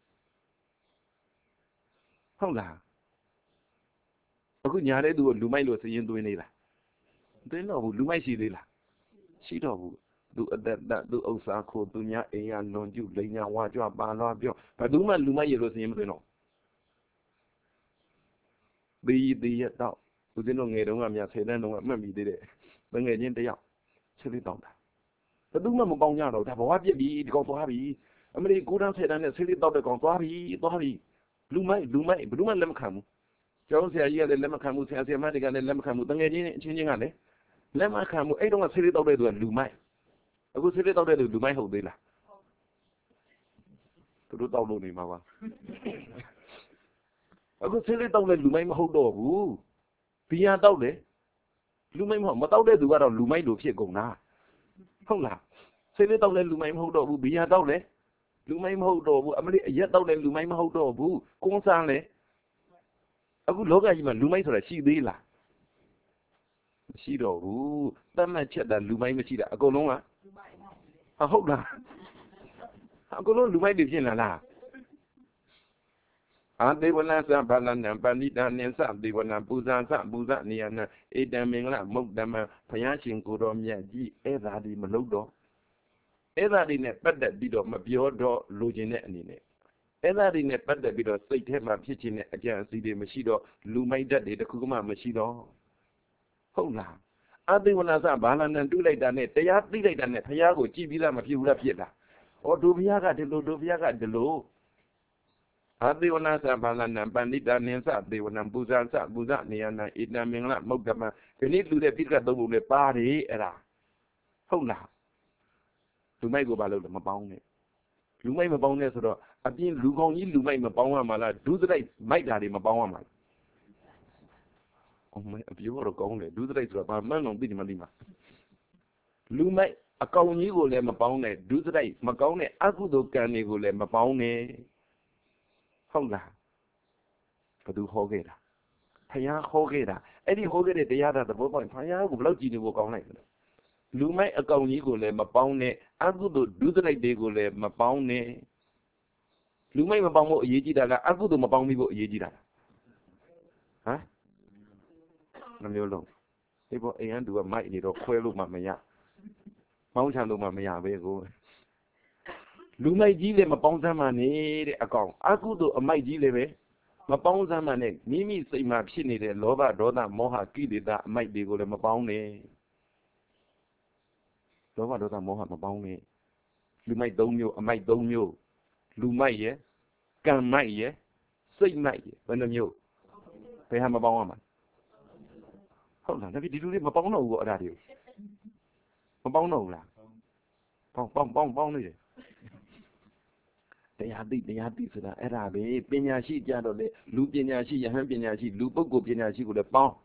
ဟုတ်လားအခုညာတဲ့သူကိုလူမိုက်လို့စရင်သွင်းနေလားသွင်းတော့ဘူးလူမိုက်ရှိသေးလားရှိတော့ဘူးသူအသက်သူဥစ္စာခိုးသူများအိမ်ရလွန်ကျူးလိန်ညာဝါကြွပါလွားပြောဘယ်သူမှလူမိုက်ရလို့စရင်မသွင်းတော့သေးရတော့ဦးဇင်းတို့ငယ်တုန်းကမြတ်10တန်းတုန်းကမှတ်မိသေးတယ်ငယ်ချင်းတယောက်ချက်လေးတောင်းတာဘယ်သူမှမပေါင်းကြတော့ဒါဘဝပြစ်ပြီဒီကောင်သွားပြီအမလေး9တန်း10တန်းနဲ့ဆေးလေးတောက်တဲ့ကောင်သွားပြီလူမိုက်ဘယ်သူမှလက်မခံဘူးကျောင်းဆရာကြီးကလည်းလက်မခံဘူးဆရာမတွေကလည်းလက်မခံဘူးတငယ်ချင်းအချင်းချင်းကလည်းလက်မခံဘူးအဲ့တော့ဆေးလေးတောက်တဲ့သူကလူမိုက်အခုဆေးလေးတောက်တဲ့သူလူမိုက်ဟုတ်သေးလားသူတို့တောက်လို့နေမှာပါအခုဆေးလေးတောက်တဲ့လူမိုက်မဟုတ်တော့ဘူးဘီယာတောက်တယ်လူမိုက်မဟုတ်မတောက်တဲ့သူကတော့လူမိုက်လို့ဖြစ်ကုန်တာဟုတ်လားဆေးလေးတောက်တဲ့လူမိုက်မဟုတ်တော့ဘူးဘီယာတောက်တယ်လူမိုက်မဟုတ်တော့ဘူးအမလေးအရက်တောက်တဲ့လူမိုက်မဟုတ်တော့ဘူးကွန်းဆန်းလေအခုလောကကြီးမှာလူမိုက်ဆိုတာရှိသေးလားမရှိတော့ဘူးတတ်မှတ်ချက်တာလူမိုက်မရှိတာအကုန်လုံးကဟုတ်လားအကုန်လုံးလူမိုက်တွေဖြစ်လာလားအာဒေဝနာသဘာလနံပဏိတာနိသဒေဝနာပူဇာသပူဇနေယနာဧတံမင်္ဂလမုတ်တမဘုရားရှင်ကိုတော်မြတ်ကြီးအဲ့ဒါဒီမလုပ်တော့အဲ့ဒါဒီနဲ့ပတ်သက်ပြီးတော့မပြောတော့လိုချင်တဲ့အနေနဲ့အဲ့ဒါဒီနဲ့ပတ်သက်ပြီးတော့စိတ်ထဲမှာဖြစ်ခြင်းနဲ့အကြံအစီတွေမရှိတော့လူမိုက်တတ်တွေတခုမှမရှိတော့ဟုတ်လားအာဒေဝနာသဘာလနံတွေ့လိုက်တာနဲ့တရားသိလိုက်တာနဲ့ဘုရားကိုကြည်ပြီးသားမဖြစ်ဘူးလားဖြစ်လားဩဒုဘုရားကဒီလိုဒုဘုရားကဒီလိုအာဒေဝနာသဘာလနံပဏိတာနိသဒေဝနံပူဇာသပူဇနေယနာဧတံမင်္ဂလမုတ်တမဒီနေ့လူတဲ့ပိဋကတ်သုံးပုံနဲ့ပါတယ်အဲ့ဒါဟုတ်လားလူမိုက်ကိုဘာလို့လဲမပေါင်းနဲ့လူမိုက်မပေါင်းနဲ့ဆိုတော့အပြင်လူကောင်းကြီးလူမိုက်မပေါင်းရမှာလားဒုစရိုက်မိုက်တာတွေမပေါင်းရမှာလားအမေအပြောတော့ကောင်းတယ်ဒုစရိုက်ဆိုတော့ဘာမှန်းတော့သိတယ်မသိမှာလူမိုက်အကောင်ကြီးကိုလည်းမပေါင်းနဲ့ဒုစရိုက်မကောင်းတဲ့အကုသိုလ်ကံတွေကိုလည်းမပေါင်းနဲ့ဟုတ်လားဘယ်သူဟောခဲ့တာဘုရားဟောခဲ့တာအဲ့ဒီဟောခဲ့တဲ့တရားတော်သဘောပေါက်ဘုရားကိုဘယ်လောက်ကြည်နေဖို့ကောင်းလိုက်လဲလူမိုက်အကောင်ကြီးကိုလည်းမပေါင်းနဲ့အကုသိုလ်ဒုစရိုက်တွေကိုလည်းမပေါင်းနဲ့လူမိုက်မပေါင်းဖို့အရေးကြီးတာလားအကုသိုလ်မပေါင်းမိဖို့အရေးကြီးတာလားဟမ်နှမျိုးလုံးဒီပေါ်အိမ်ကသူကမိုက်နေတော့ခွဲလို့မှမရမောင်းချလို့မှမရပဲကိုလူမိုက်ကြီးလည်းမပေါင်းစမ်းမှနေတဲ့အကောင်အကုသိုလ်အမိုက်ကြီးလည်းပဲမပေါင်းစမ်းမှနဲ့မိမိစိတ်မှာဖြစ်နေတဲ့လောဘဒေါသမောဟကိလေသာအမိုက်တွေကိုလည်းမပေါင်းနဲ့လောဘဒေါသမောဟမပေါင်းနဲ့လူမိုက်၃မျိုးအမိုက်၃မျိုးလူမိုက်ရဲ့ကံမိုက်ရဲ့စိတ်မိုက်ရဲ့ဘယ်နှမျိုးဘယ်ဟာမပေါင်းရမှာဟုတ်လားဒါပေမဲ့ဒီလူတွေမပေါင်းတော့ဘူးအဲ့ဒါတွေမပေါင်းတော့ဘူးလားပေါင်းနေတယ်တရားသိဆိုတာအဲ့ဒါပဲပညာရှိကြတော့လေလူပညာရှိယဟန်ပညာရှိလူပုဂ္ဂိုလ်ပညာရှိကိုလည်းပေါင်း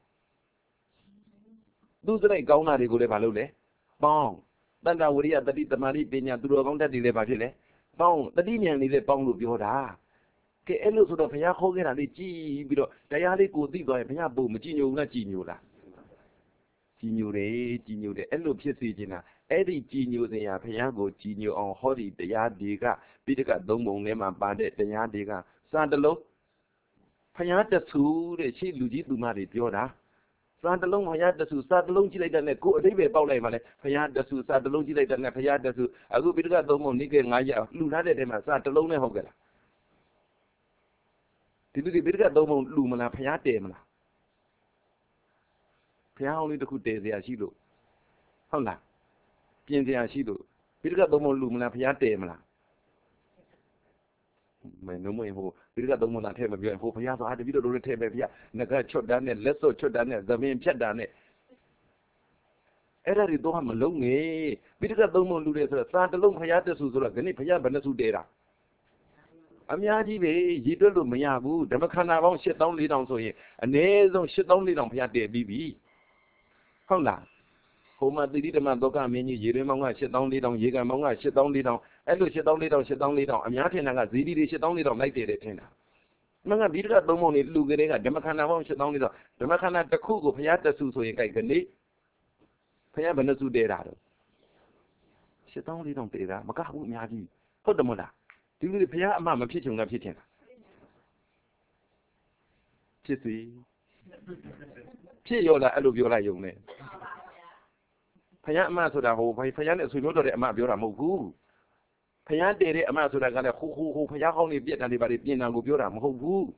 သူစရိုက်ကောင်းတာတွေကိုလည်းမလုပ်လဲပေါင်းတဏ္ဍဝရိယတတိတမာတိပညာသူတော်ကောင်းတတ်တွေလည်းဘာဖြစ်လဲပေါင်းတတိဉာဏ်လေးလည်းပေါင်းလို့ပြောတာကဲအဲ့လိုဆိုတော့ဘုရားခေါ်ခဲ့တာလေးကြည်ပြီးတော့တရားလေးကိုသိသွားရင်ဘုရားပုံမကြည်ညိုဘူးလားကြည်ညိုလားကြည်ညိုတယ်အဲ့လိုဖြစ်စေချင်တာအဲ့ဒီကြည်ညိုစရာဘုရားကိုကြည်ညိုအောင်ဟောဒီတရားတွေကပိဋကတ်သုံးပုံထဲမှာပါတဲ့တရားတွေကစာတလုံးဘုရားတဆူတဲ့ရှေ့လူကြီးသူမတွေပြောတာစာတလုံးဘုရားတဆူစာတလုံးကြည့်လိုက်တဲ့နဲ့ကိုယ်အတိတ်ပဲပေါက်လိုက်ပါလေဘုရားတဆူစာတလုံးကြည့်လိုက်တဲ့နဲ့ဘုရားတဆူအခုပိဋကတ်သုံးပုံနိကေ9ရက်လှူထားတဲ့ထဲမှာစာတလုံးနဲ့ဟုတ်ကဲ့လားဒီလူတွေပိဋကတ်သုံးပုံလှူမလားဘုရားတည်မလားဘုရားအောင်လေးတစ်ခုတည်เสียရှိလို့ဟုတ်လားပြင်เสียရှိလို့ပိဋကတ်သုံးပုံလှူမလားဘုရားတည်မလားမင်းတို့မင်းဟိုပိဋကတ်သုံးပုံလားထဲမပြောရင်ဟိုဘုရားဆိုတပည့်တော်တို့ထဲပဲဘုရားငကချွတ်တန်းနဲ့လက်စော့ချွတ်တန်းနဲ့သမင်ဖြတ်တာနဲ့အဲ့ဒါတွေတော့မလုံးငယ်ပိဋကတ်သုံးပုံလှူတယ်ဆိုတော့စာတလုံးဘုရားတဆူဆိုတော့ဒီနေ့ဘုရားဘယ်နှဆူတည်တာအများကြီးပဲရည်တွက်လို့မရဘူးဓမ္မခန္ဓာပေါင်း7400ဆိုရင်အနည်းဆုံး7400ဘုရားတည်ပြီးပြီဟုတ်လားဟိုမှာတိတိဓမ္မသောကမင်းကြီးရေရင်းမောင်းက7400ရေကန်မောင်းက7400အဲ့လို7400အများထင်တာကဇီတိတွေ7400လိုက်တယ်ထင်တာမင်းကဒီတကသုံးပုံနေလူကလေးကဓမ္မခန္ဓာပေါင်း7400ဓမ္မခန္ဓာတစ်ခုကိုဘုရားတဆူဆိုရင်ကြိုက်ကနေဘုရားဘယ်နှစုတည်တာတော့7400တည်တာမကဘူးအများကြီးဟုတ်တယ်မဟုတ်လားဒီလူတွေဘုရားအမှမဖြစ်ချင်ကဖြစ်ချင်တာဖြစ်စီဖြစ်ရောလားအဲ့လိုပြောလိုက်ရုံနဲ့ဘုရားအမှဆိုတာဟိုဘုရားနဲ့ဆွေမျိုးတော်တဲ့အမှပြောတာမဟုတ်ဘူးဘုရားတည်တဲ့အမှဆိုတာကလည်းဟိုဘုရားကောင်းနေပြက်တာတွေပါတွေပြင်တာကိုပြောတာမဟုတ်ဘူး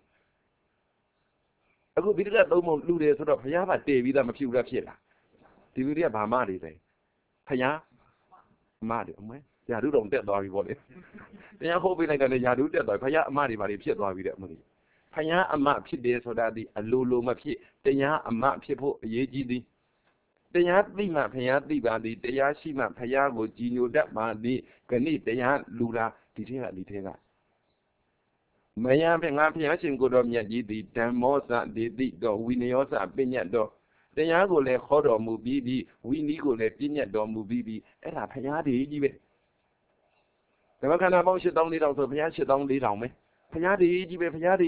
အခုဒီတကသုံးပုံလူတယ်ဆိုတော့ဘုရားကတည်ပြီးသားမဖြစ်ဘူးလားဖြစ်လားဒီလူတွေကဘာမှတွေလဲဘုရားအမှတွေအမဲရာထူးတော်တက်သွားပြီပေါ့လေတရားဟောပေးလိုက်တဲ့ရာထူးတက်သွားဖယားအမတွေဘာတွေဖြစ်သွားပြီတဲ့မလို့ဖယားအမဖြစ်တယ်ဆိုတာဒီအလိုလိုမဖြစ်တရားအမဖြစ်ဖို့အရေးကြီးသည်တရားသိမှဖယားသိပါသည်တရားရှိမှဖယားကိုကြည်ညိုတတ်ပါသည်ခဏိတရားလူတာဒီထဲကမယံငါဖယားရှင်ကိုတော်မြတ်ကြီးသည်ဓမ္မောစဒေတိတော်ဝိနယောစပညတ်တော်တရားကိုလည်းခေါ်တော်မူပြီးဝိနည်းကိုလည်းပညတ်တော်မူပြီးအဲ့ဒါဖယားတည်းကြီးပဲဓမ္မခန္ဓာပေါင်း8400ဆိုဘုရား8400ပဲဘုရားတည်းကြီးပဲ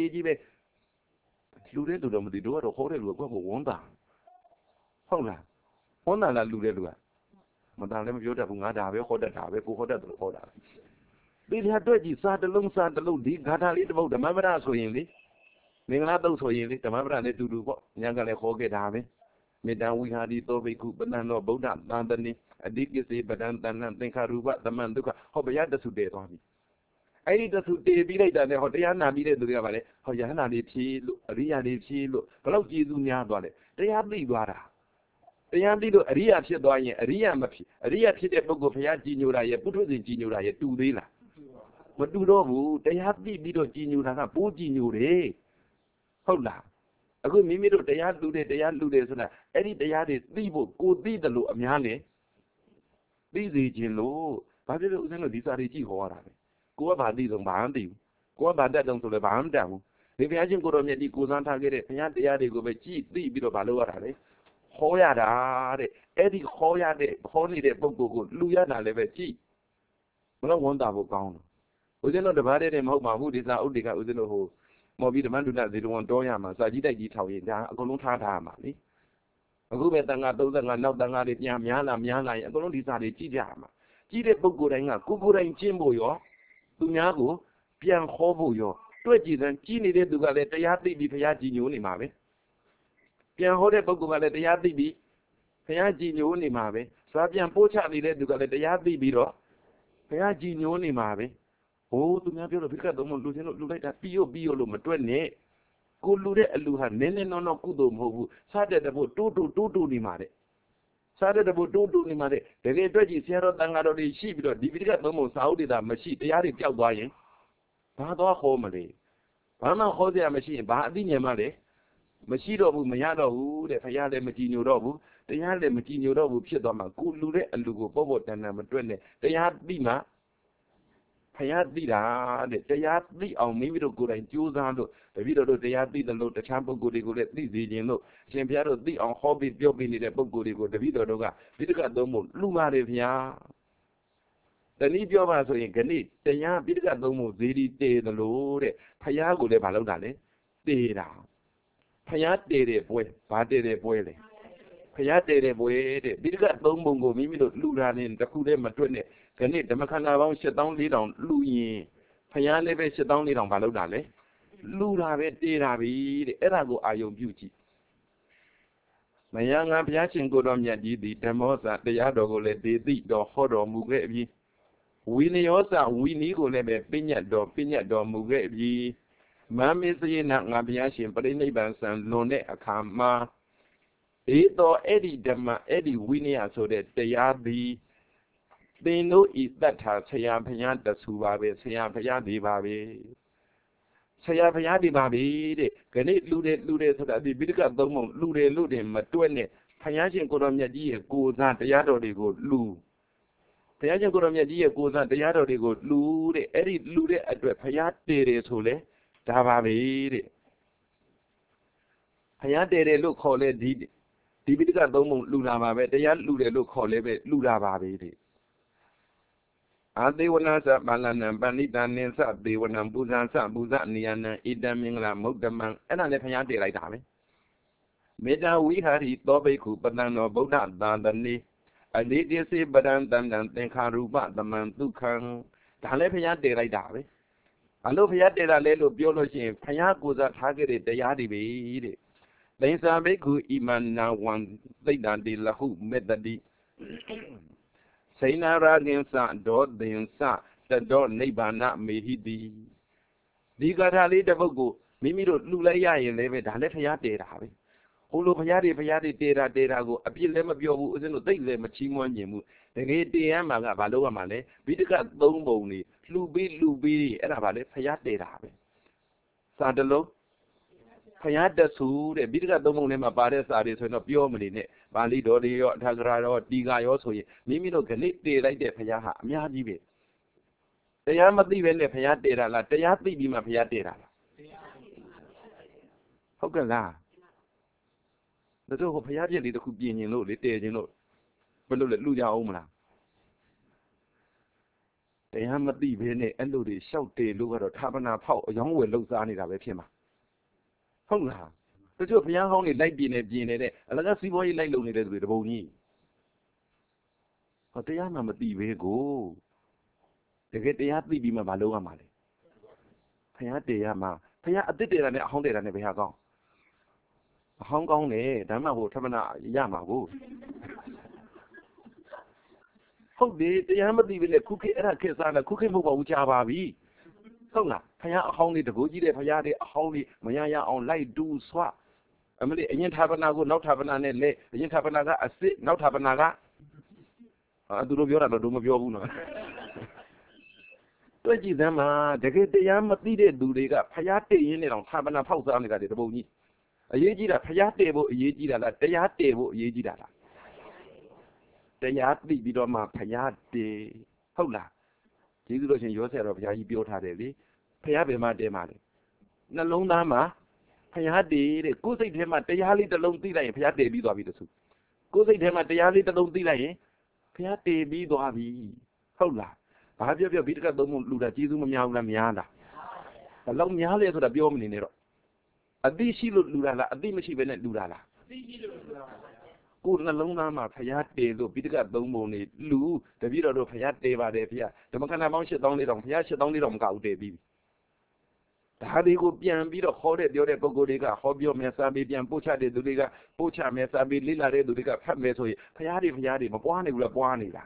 လူတဲ့လူတော့မသိတို့ကတော့ခေါ်တဲ့လူကကိုယ်ကဝန်တာဟုတ်လားဝန်တာလားလူတဲ့လူကမတန်လည်းမပြောတတ်ဘူးငါဒါပဲခေါ်တတ်တာပဲကိုခေါ်တတ်တယ်ခေါ်တာဒီလျာတွေ့ကြည့်စာတလုံးဒီဂါထာလေးတစ်ပုဒ်ဓမ္မပဒဆိုရင်လေမင်္ဂလာတုတ်ဆိုရင်လေဓမ္မပဒနဲ့တူပေါ့ညာကလည်းခေါ်ခဲ့တာပဲမေတ္တာဝိဟာရီသောဘိက္ခုပဏ္ဏသောဗုဒ္ဓသံတနိအတိကိစေပဒံတဏ္ဏသင်္ခါရူပသမန်ဒုက္ခဟောဘုရားတဆုတည်သွားပြီအဲ့ဒီတဆုတည်ပြီးလိုက်တာနဲ့ဟောတရားနာပြီးတဲ့သူတွေကဗါလေဟောယဟနာလေးဖြည့်လို့အရိယာလေးဖြည့်လို့ဘလောက်ကျေးဇူးများသွားလဲတရားသိသွားတာတရားသိလို့အရိယာဖြစ်သွားရင်အရိယာမဖြစ်အရိယာဖြစ်တဲ့ပုဂ္ဂိုလ်ဘုရားကြည်ညိုတာရဲ့ပုထုဇဉ်ကြည်ညိုတာရဲ့တူသေးလားမတူတော့ဘူးတရားသိပြီးတော့ကြည်ညိုတာကပိုးကြည်ညိုတယ်ဟုတ်လားအခုမိမိတို့တရားလူတယ်ဆိုတာအဲ့ဒီတရားတွေသိဖို့ကိုသိတယ်လို့အများနဲ့သိစေခြင်းလို့ဘာဖြစ်လို့ဦးဇင်းတို့ဒီစာတွေကြည့်ဟောရတာလဲကိုကဘာသိတော့ဘာမှမသိဘူးကိုကဘာတတ်တော့ဆိုလည်းဘာမှမတတ်ဘူးဒီဘုရားရှင်ကိုတော်မြတ်ဒီကိုစမ်းထားခဲ့တဲ့ဘုရားတရားတွေကိုပဲကြည့်သိပြီးတော့ဘာလုပ်ရတာလဲဟောရတာတဲ့အဲ့ဒီဟောနေတဲ့ပုဂ္ဂိုလ်ကိုလူရတာလည်းပဲကြည့်ဘလို့ဝန်တာဖို့ကောင်းတယ်ဦးဇင်းတို့တပါးတည်းမဟုတ်ပါဘူးဒီစာဥဒိကဦးဇင်းတို့ဟိုမော်ပြီးဓမ္မဒုလဇေတဝန်တောရမှာစာကြီးတိုက်ကြီးထောင်ရင်ဒါအကုန်လုံးထားရမှာလေအခုပဲတန်ခါ35နောက်တန်ခါတွေပြန်များလာရင်အကုန်လုံးဒီစာတွေကြည့်ကြရမှာကြည့်တဲ့ပုဂ္ဂိုလ်တိုင်းကကိုယ်တိုင်ကျင့်ဖို့ရောသူများကိုပြန်ခေါ်ဖို့ရောတွေ့ကြည့်တဲ့ကြည့်နေတဲ့သူကလည်းတရားသိပြီးဘုရားကြည်ညိုနေမှာပဲပြန်ဟောတဲ့ပုဂ္ဂိုလ်ကလည်းတရားသိပြီးဘုရားကြည်ညိုနေမှာပဲစာပြန်ပို့ချနေတဲ့သူကလည်းတရားသိပြီးတော့ဘုရားကြည်ညိုနေမှာပဲဟိုသူများပြောလို့ဘိက္ခသုံးလို့လူချင်းလို့လူလိုက်တာပြီးရောလို့မတွက်နဲ့ကိုလူတဲ့အလူဟာနည်းနော်ကုသိုလ်မဟုတ်ဘူးစားတဲ့တဖို့တိုးနေမှာတဲ့စားတဲ့တဖို့တိုးနေမှာတဲ့တကယ်အတွက်ကြီးဆရာတော်တန်ဃာတော်တွေရှိပြီးတော့ဒီဘိက္ခသုံးဖို့စာဥဒေတာမရှိတရားတွေပျောက်သွားရင်ဘာသွားခေါ်မလဲဘာမှခေါ်စရာမရှိရင်ဘာအသိဉာဏ်မှလည်းမရှိတော့ဘူးမရတော့ဘူးတဲ့ဖခင်လည်းမကြည်ညိုတော့ဘူးတရားလည်းမကြည်ညိုတော့ဘူးဖြစ်သွားမှာကိုလူတဲ့အလူကိုပေါ့တန်မတွက်နဲ့တရားသိမှဖယားသိတာတဲ့တရားသိအောင်မိမိတို့ကိုယ်တိုင်ကြိုးစားလို့တပည့်တော်တို့တရားသိတယ်လို့တခြားပုဂ္ဂိုလ်တွေကိုလည်းသိစေခြင်းလို့အရှင်ဘုရားတို့သိအောင်ဟောပြီးပြောပြနေတဲ့ပုဂ္ဂိုလ်တွေကိုတပည့်တော်တို့ကပိဋကသုံးဖို့လှူပါတယ်ဗျာတနည်းပြောပါဆိုရင်ခဏတရားပိဋကသုံးဖို့ဇေဒီတည်တယ်လို့တဲ့ဖယားကိုလည်းမလုပ်တာလေတည်တာဖယားတည်တဲ့ပွဲဘာတည်တဲ့ပွဲလဲဖယားတည်တဲ့ပွဲတဲ့ပိဋကသုံးပုံကိုမိမိတို့လှူတာနဲ့တခုတည်းမတွက်နဲ့ခဏဓမ္မခန္ဓာပေါင်း7400လှူရင်ဖယားလည်းပဲ7400ဘာလုပ်တာလဲလှူတာပဲတည်တာပြီတဲ့အဲ့ဒါကိုအာယုံပြုကြည့်မယံငါဘုရားရှင်ကိုတော်မြတ်ကြီးသည်ဓမ္မောစတရားတော်ကိုလည်းဒေသိတော်ဟောတော်မူခဲ့ပြီးဝိနယောစဝိနည်းကိုလည်းပဲပညတ်တော်မူခဲ့ပြီးမမေစယေနငါဘုရားရှင်ပြိဋိဘံဆံလွန်တဲ့အခါမှာဧသောအဲ့ဒီဓမ္မအဲ့ဒီဝိနည်းဆိုတဲ့တရားသည်သင်တို့ဤတတ်တာဆရာဘုရားတဆူပါပဲဆရာဘုရားဒီပါပဲဆရာဘုရားဒီပါပဲတဲ့ခဏလူတယ်ဆိုတာဒီပိဋကသုံးပုံလူတယ်လို့တင်မတွက်နဲ့ဘုရားရှင်ကိုတော်မြတ်ကြီးရဲ့ကိုယ်စားတရားတော်တွေကိုလူဘုရားရှင်ကိုတော်မြတ်ကြီးရဲ့ကိုယ်စားတရားတော်တွေကိုလူတဲ့အဲ့ဒီလူတဲ့အတွက်ဘုရားတည်တယ်ဆိုလဲဒါပါပဲတဲ့ဘုရားတည်တယ်လို့ခေါ်လဲဒီပိဋကသုံးပုံလူလာပါပဲတရားလူတယ်လို့ခေါ်လဲပဲလူလာပါပဲတဲ့အာသေဝနာသပါဠနံပဏိတန်နိသသေဝနံပူဇာသပူဇနိယနံဣတံမင်္ဂလာမုဒ္ဓမံအဲ့ဒါလည်းဘုရားတည်လိုက်တာပဲမေတ္တာဝိဟာရီသောဘိက္ခုပတံသောဗုဒ္ဓသာသနေအနိတိစေပဒံတံတံသင်္ခါရူပသမံဒုက္ခံဒါလည်းဘုရားတည်လိုက်တာပဲအလို့ဘုရားတည်တာလဲလို့ပြောလို့ရှိရင်ဘုရားကိုယ်စားထားခဲ့တဲ့တရားတွေပဲတဲ့သင်္သာဘိက္ခုဣမနာဝံသိတ္တတိလဟုမေတ္တိစေနာရာဂင်္စဒောသင်္စတတောနိဗ္ဗာနမေဟိတိဒီကထာလေးတစ်ပုဒ်ကိုမိမိတို့လှူလိုက်ရရင်လည်းပဲဒါလည်းဘုရားတည်တာပဲ Olo Payadi Data go, a Pilem of your is no thing, them a chimon yimu. The gate the Amaga, Baloa Male, Bitka Bomboni, Lubi, and about it, Payade Rabe. Sandalo. Payada Su, the Bitka Domonema Bades are this when of Yomini, Bali Dodio, Tagrado, Diga also, Mimino can eat the like the Payaha, Miyaji. The Yamati when the Payadera, la Tayati Bima Payadera. How can that? The dog of Payadi could be in low, but look at Luja Omla. The Yamati when they ended the shout, they look at a tabana pow, a young will lose on it of a pima. Honga. The two of young only like being a DNA, and let's see why you like looking with the bony. But the Yamati way go. They get the Yati Bima Baloa Mali. Payade Yama, Paya did it and a hundred and never have gone. Hong Kong, Dama will Tabana Yama go. How did the Yamati with a cookie and a kiss and a cookie move out Java? So now, Paya only the Goji, Payade, Holy, Maya on light do swap. I mean, the Indian Tabanago, not Tabana, the Indian Tabanaga, a sit, not Tabanaga. I do your other doom of your own. 对记得嘛，这个这样么地的都那个，他家对人那种他们那泡上那个的都不你，也记得他家对不也记得了，这家对不也记得了，这家对比到嘛，他家对好啦，这个东西有些了，他家一表他的哩，他家别嘛对嘛的，那龙南嘛，他家对的，古时天嘛，这家里的龙对来，他家对比多比的数，古时天嘛，这家里的龙对来，他家对比多比，好啦。ဘာပြောပြောပြီးတကသုံးမှုလူတာကျေးဇူးမများဘူးလားများလားဘလောက်များလဲဆိုတာပြောမနေနဲ့တော့အသိရှိလို့လူတာလားအသိမရှိဘဲနဲ့လူတာလားအသိရှိလို့လူတာပါကိုယ်နှလုံးသားမှာဖျားတေလို့ပြီးတကသုံးပုံနေလူတပည့်တော်တို့ဖျားတေပါတယ်ဖျားဓမ္မခန္ဓာပေါင်း7400ဖျား7400မကဘူးတေပြီးဒါတွေကိုပြန်ပြီးတော့ခေါ်တဲ့ပြောတဲ့ပုဂ္ဂိုလ်တွေကဟောပြောမယ်စာပေပြန်ပို့ချတဲ့သူတွေကပို့ချမယ်စာပေလေ့လာတဲ့သူတွေကဖတ်မယ်ဆိုရင်ဖျားတွေမပွားနေဘူးလားပွားနေတာ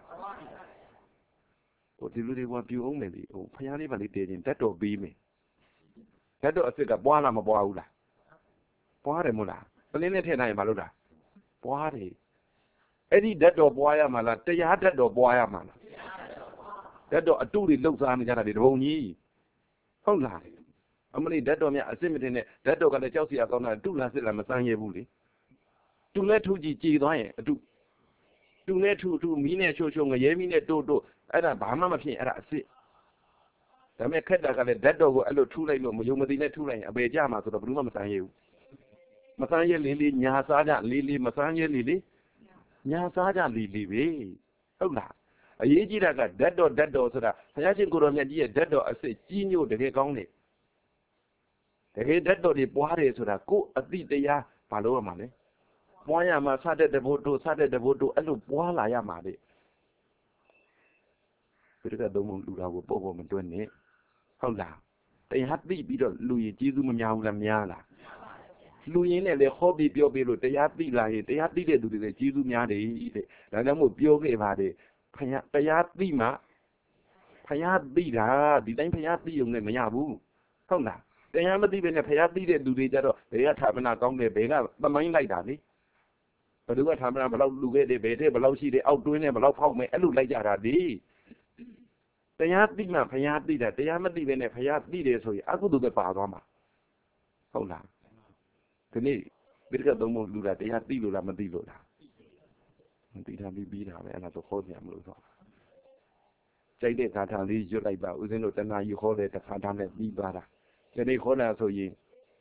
ဒီလူတွေကပြူအောင်မယ်လေဟိုဖျားလေးပါလေးတည်ခြင်းဓာတ်တော်ပြီးမယ်ဓာတ်တော်အစ်စ်ကပွားလားမပွားဘူးလားပွားတယ်မို့လားပလင်းနဲ့ထည့်နိုင်ရင်မလုပ်တာပွားတယ်အဲ့ဒီဓာတ်တော်ပွားရမှာလားတရားဓာတ်တော်ပွားရမှာလားဓာတ်တော်အတုတွေလှုပ်ရှားနေကြတာဒီတပုံကြီးဟုတ်လားအမလေးဓာတ်တော်များအစ်စ်မတင်နဲ့ဓာတ်တော်ကလည်းကြောက်စရာကောင်းတာတုလားစစ်လားမစမ်းရဘူးလေတူနဲ့ထူကြည့်ကြည်သွားရင်အတုတူနဲ့ထူမီးနဲ့ချိုငရဲမီးနဲ့တိုးအဲ့ဒါဘာမှမဖြစ်အဲ့ဒါအစ်စ်ဒါပေမဲ့ခက်တာကလည်းဓာတ်တော်ကိုအဲ့လိုထူလိုက်လို့မယုံမသိနဲ့ထူလိုက်ရင်အပေကြမှာဆိုတော့ဘယ်သူမှမစမ်းရဘူးမစမ်းရလေးညာစားကြလေးမစမ်းရလေးညာစားကြလေးပဲဟုတ်လားအရေးကြီးတာကဓာတ်တော်ဆိုတာဘုရားရှင်ကိုတော်မြတ်ကြီးရဲ့ဓာတ်တော်အစ်စ်ကြီးညို့တကယ်ကောင်းတယ်တကယ်ဓာတ်တော်တွေပွားတယ်ဆိုတာကိုယ်အတိတရားဘာလို့ရမှာလဲပွားရမှာစတဲ့တဘုတ်တို့အဲ့လိုပွားလာရမှာလေဒီကတော့မလူတာကိုပေါ့မတွန်းနဲ့ဟုတ်လားတရားသိပြီးတော့လူရင်ကျေးဇူးမများဘူးလားများလားလူရင်းနဲ့လေဟောပြီးပြောပြီးလို့တရားသိလာရင်တရားသိတဲ့သူတွေလည်းကျေးဇူးများတယ်တဲ့ဒါကြောင့်မို့ပြောခဲ့ပါတယ်ဖယားတရားသိမှဖယားသိတာဒီတိုင်းဖယားသိုံနဲ့မရဘူးဟုတ်လားတရားမသိဘဲနဲ့ဖယားသိတဲ့လူတွေကြတော့ဘယ်ကဌာပနာကောင်းတယ်ဘယ်ကသမိုင်းလိုက်တာလေဘယ်သူကဌာပနာဘယ်လောက်လူခဲ့တယ်ဘယ်တဲ့ဘယ်လောက်ရှိတယ်အောက်တွင်းနဲ့ဘယ်လောက်ဖောက်မယ်အဲ့လိုလိုက်ကြတာဒီတရားသိမှဖယားသိတာတရားမသိဘဲနဲ့ဖယားသိတယ်ဆိုရင်အကုသိုလ်ပဲပါသွားမှာဟုတ်လားဒီနေ့ပိဋကသုံးဖို့လူတာတရားသိလို့လားမသိလို့လားမသိတာပြီးတာပဲအဲ့ဒါဆိုခေါ်ကြမလို့ဆိုကြိုက်တဲ့ခါထာလေးရွတ်လိုက်ပါဦးဇင်းတို့တဏှာကြီးခေါ်တဲ့တစ်ခါထားနဲ့ပြီးသွားတာဒီနေ့ခေါ်တာဆိုရင်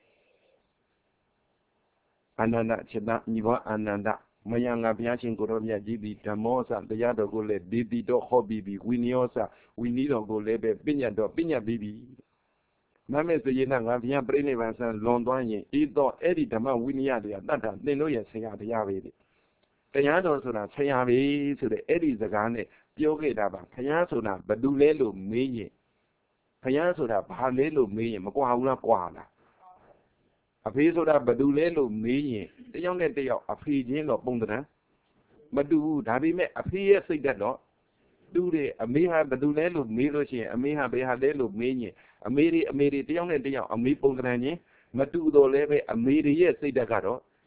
အာနန္ဒจิตညီဘအာနန္ဒမယံငါဘုရားရှင်ကိုတော်မြတ်ကြီးသည်ဓမ္မောစတရားတော်ကိုလည်းဒီတိတော့ဟောပြီးပြီဝိနည်းစဝိနည်းတော်ကိုလည်းပဲပညာတော်ပညာပြီးပြီမမေဆိုရင်ငါဘုရားပြိဋိဘံဆံလွန်သွားရင်ဤတော့အဲ့ဒီဓမ္မဝိနည်းတွေကတတ်တာသင်တို့ရဲ့ဆရာတရားပဲတရားတော်ဆိုတာဆရာပဲဆိုတဲ့အဲ့ဒီစကားနဲ့ပြောခဲ့တာပါဘုရားဆိုတာဘယ်သူလဲလို့မေးရင်ဘုရားဆိုတာဘာလဲလို့မေးရင်မကွာဘူးလားကွာလားအဖေဆိုတာဘယ်သူလဲလို့မေးရင်တယောက်နဲ့တယောက်အဖေချင်းတော့ပုံသဏ္ဍာန်မတူဘူးဒါပေမဲ့အဖေရဲ့စိတ်ဓာတ်တော့တူတယ်အမေဟာဘယ်သူလဲလို့မေးလို့ရှိရင်အမေဟာဘယ်ဟာလဲလို့မေးရင်အမေတွေတယောက်နဲ့တယောက်အမေပုံသဏ္ဍာန်ချင်းမတူတော့လဲပဲအမေရဲ့စိတ်ဓာတ်ကတော့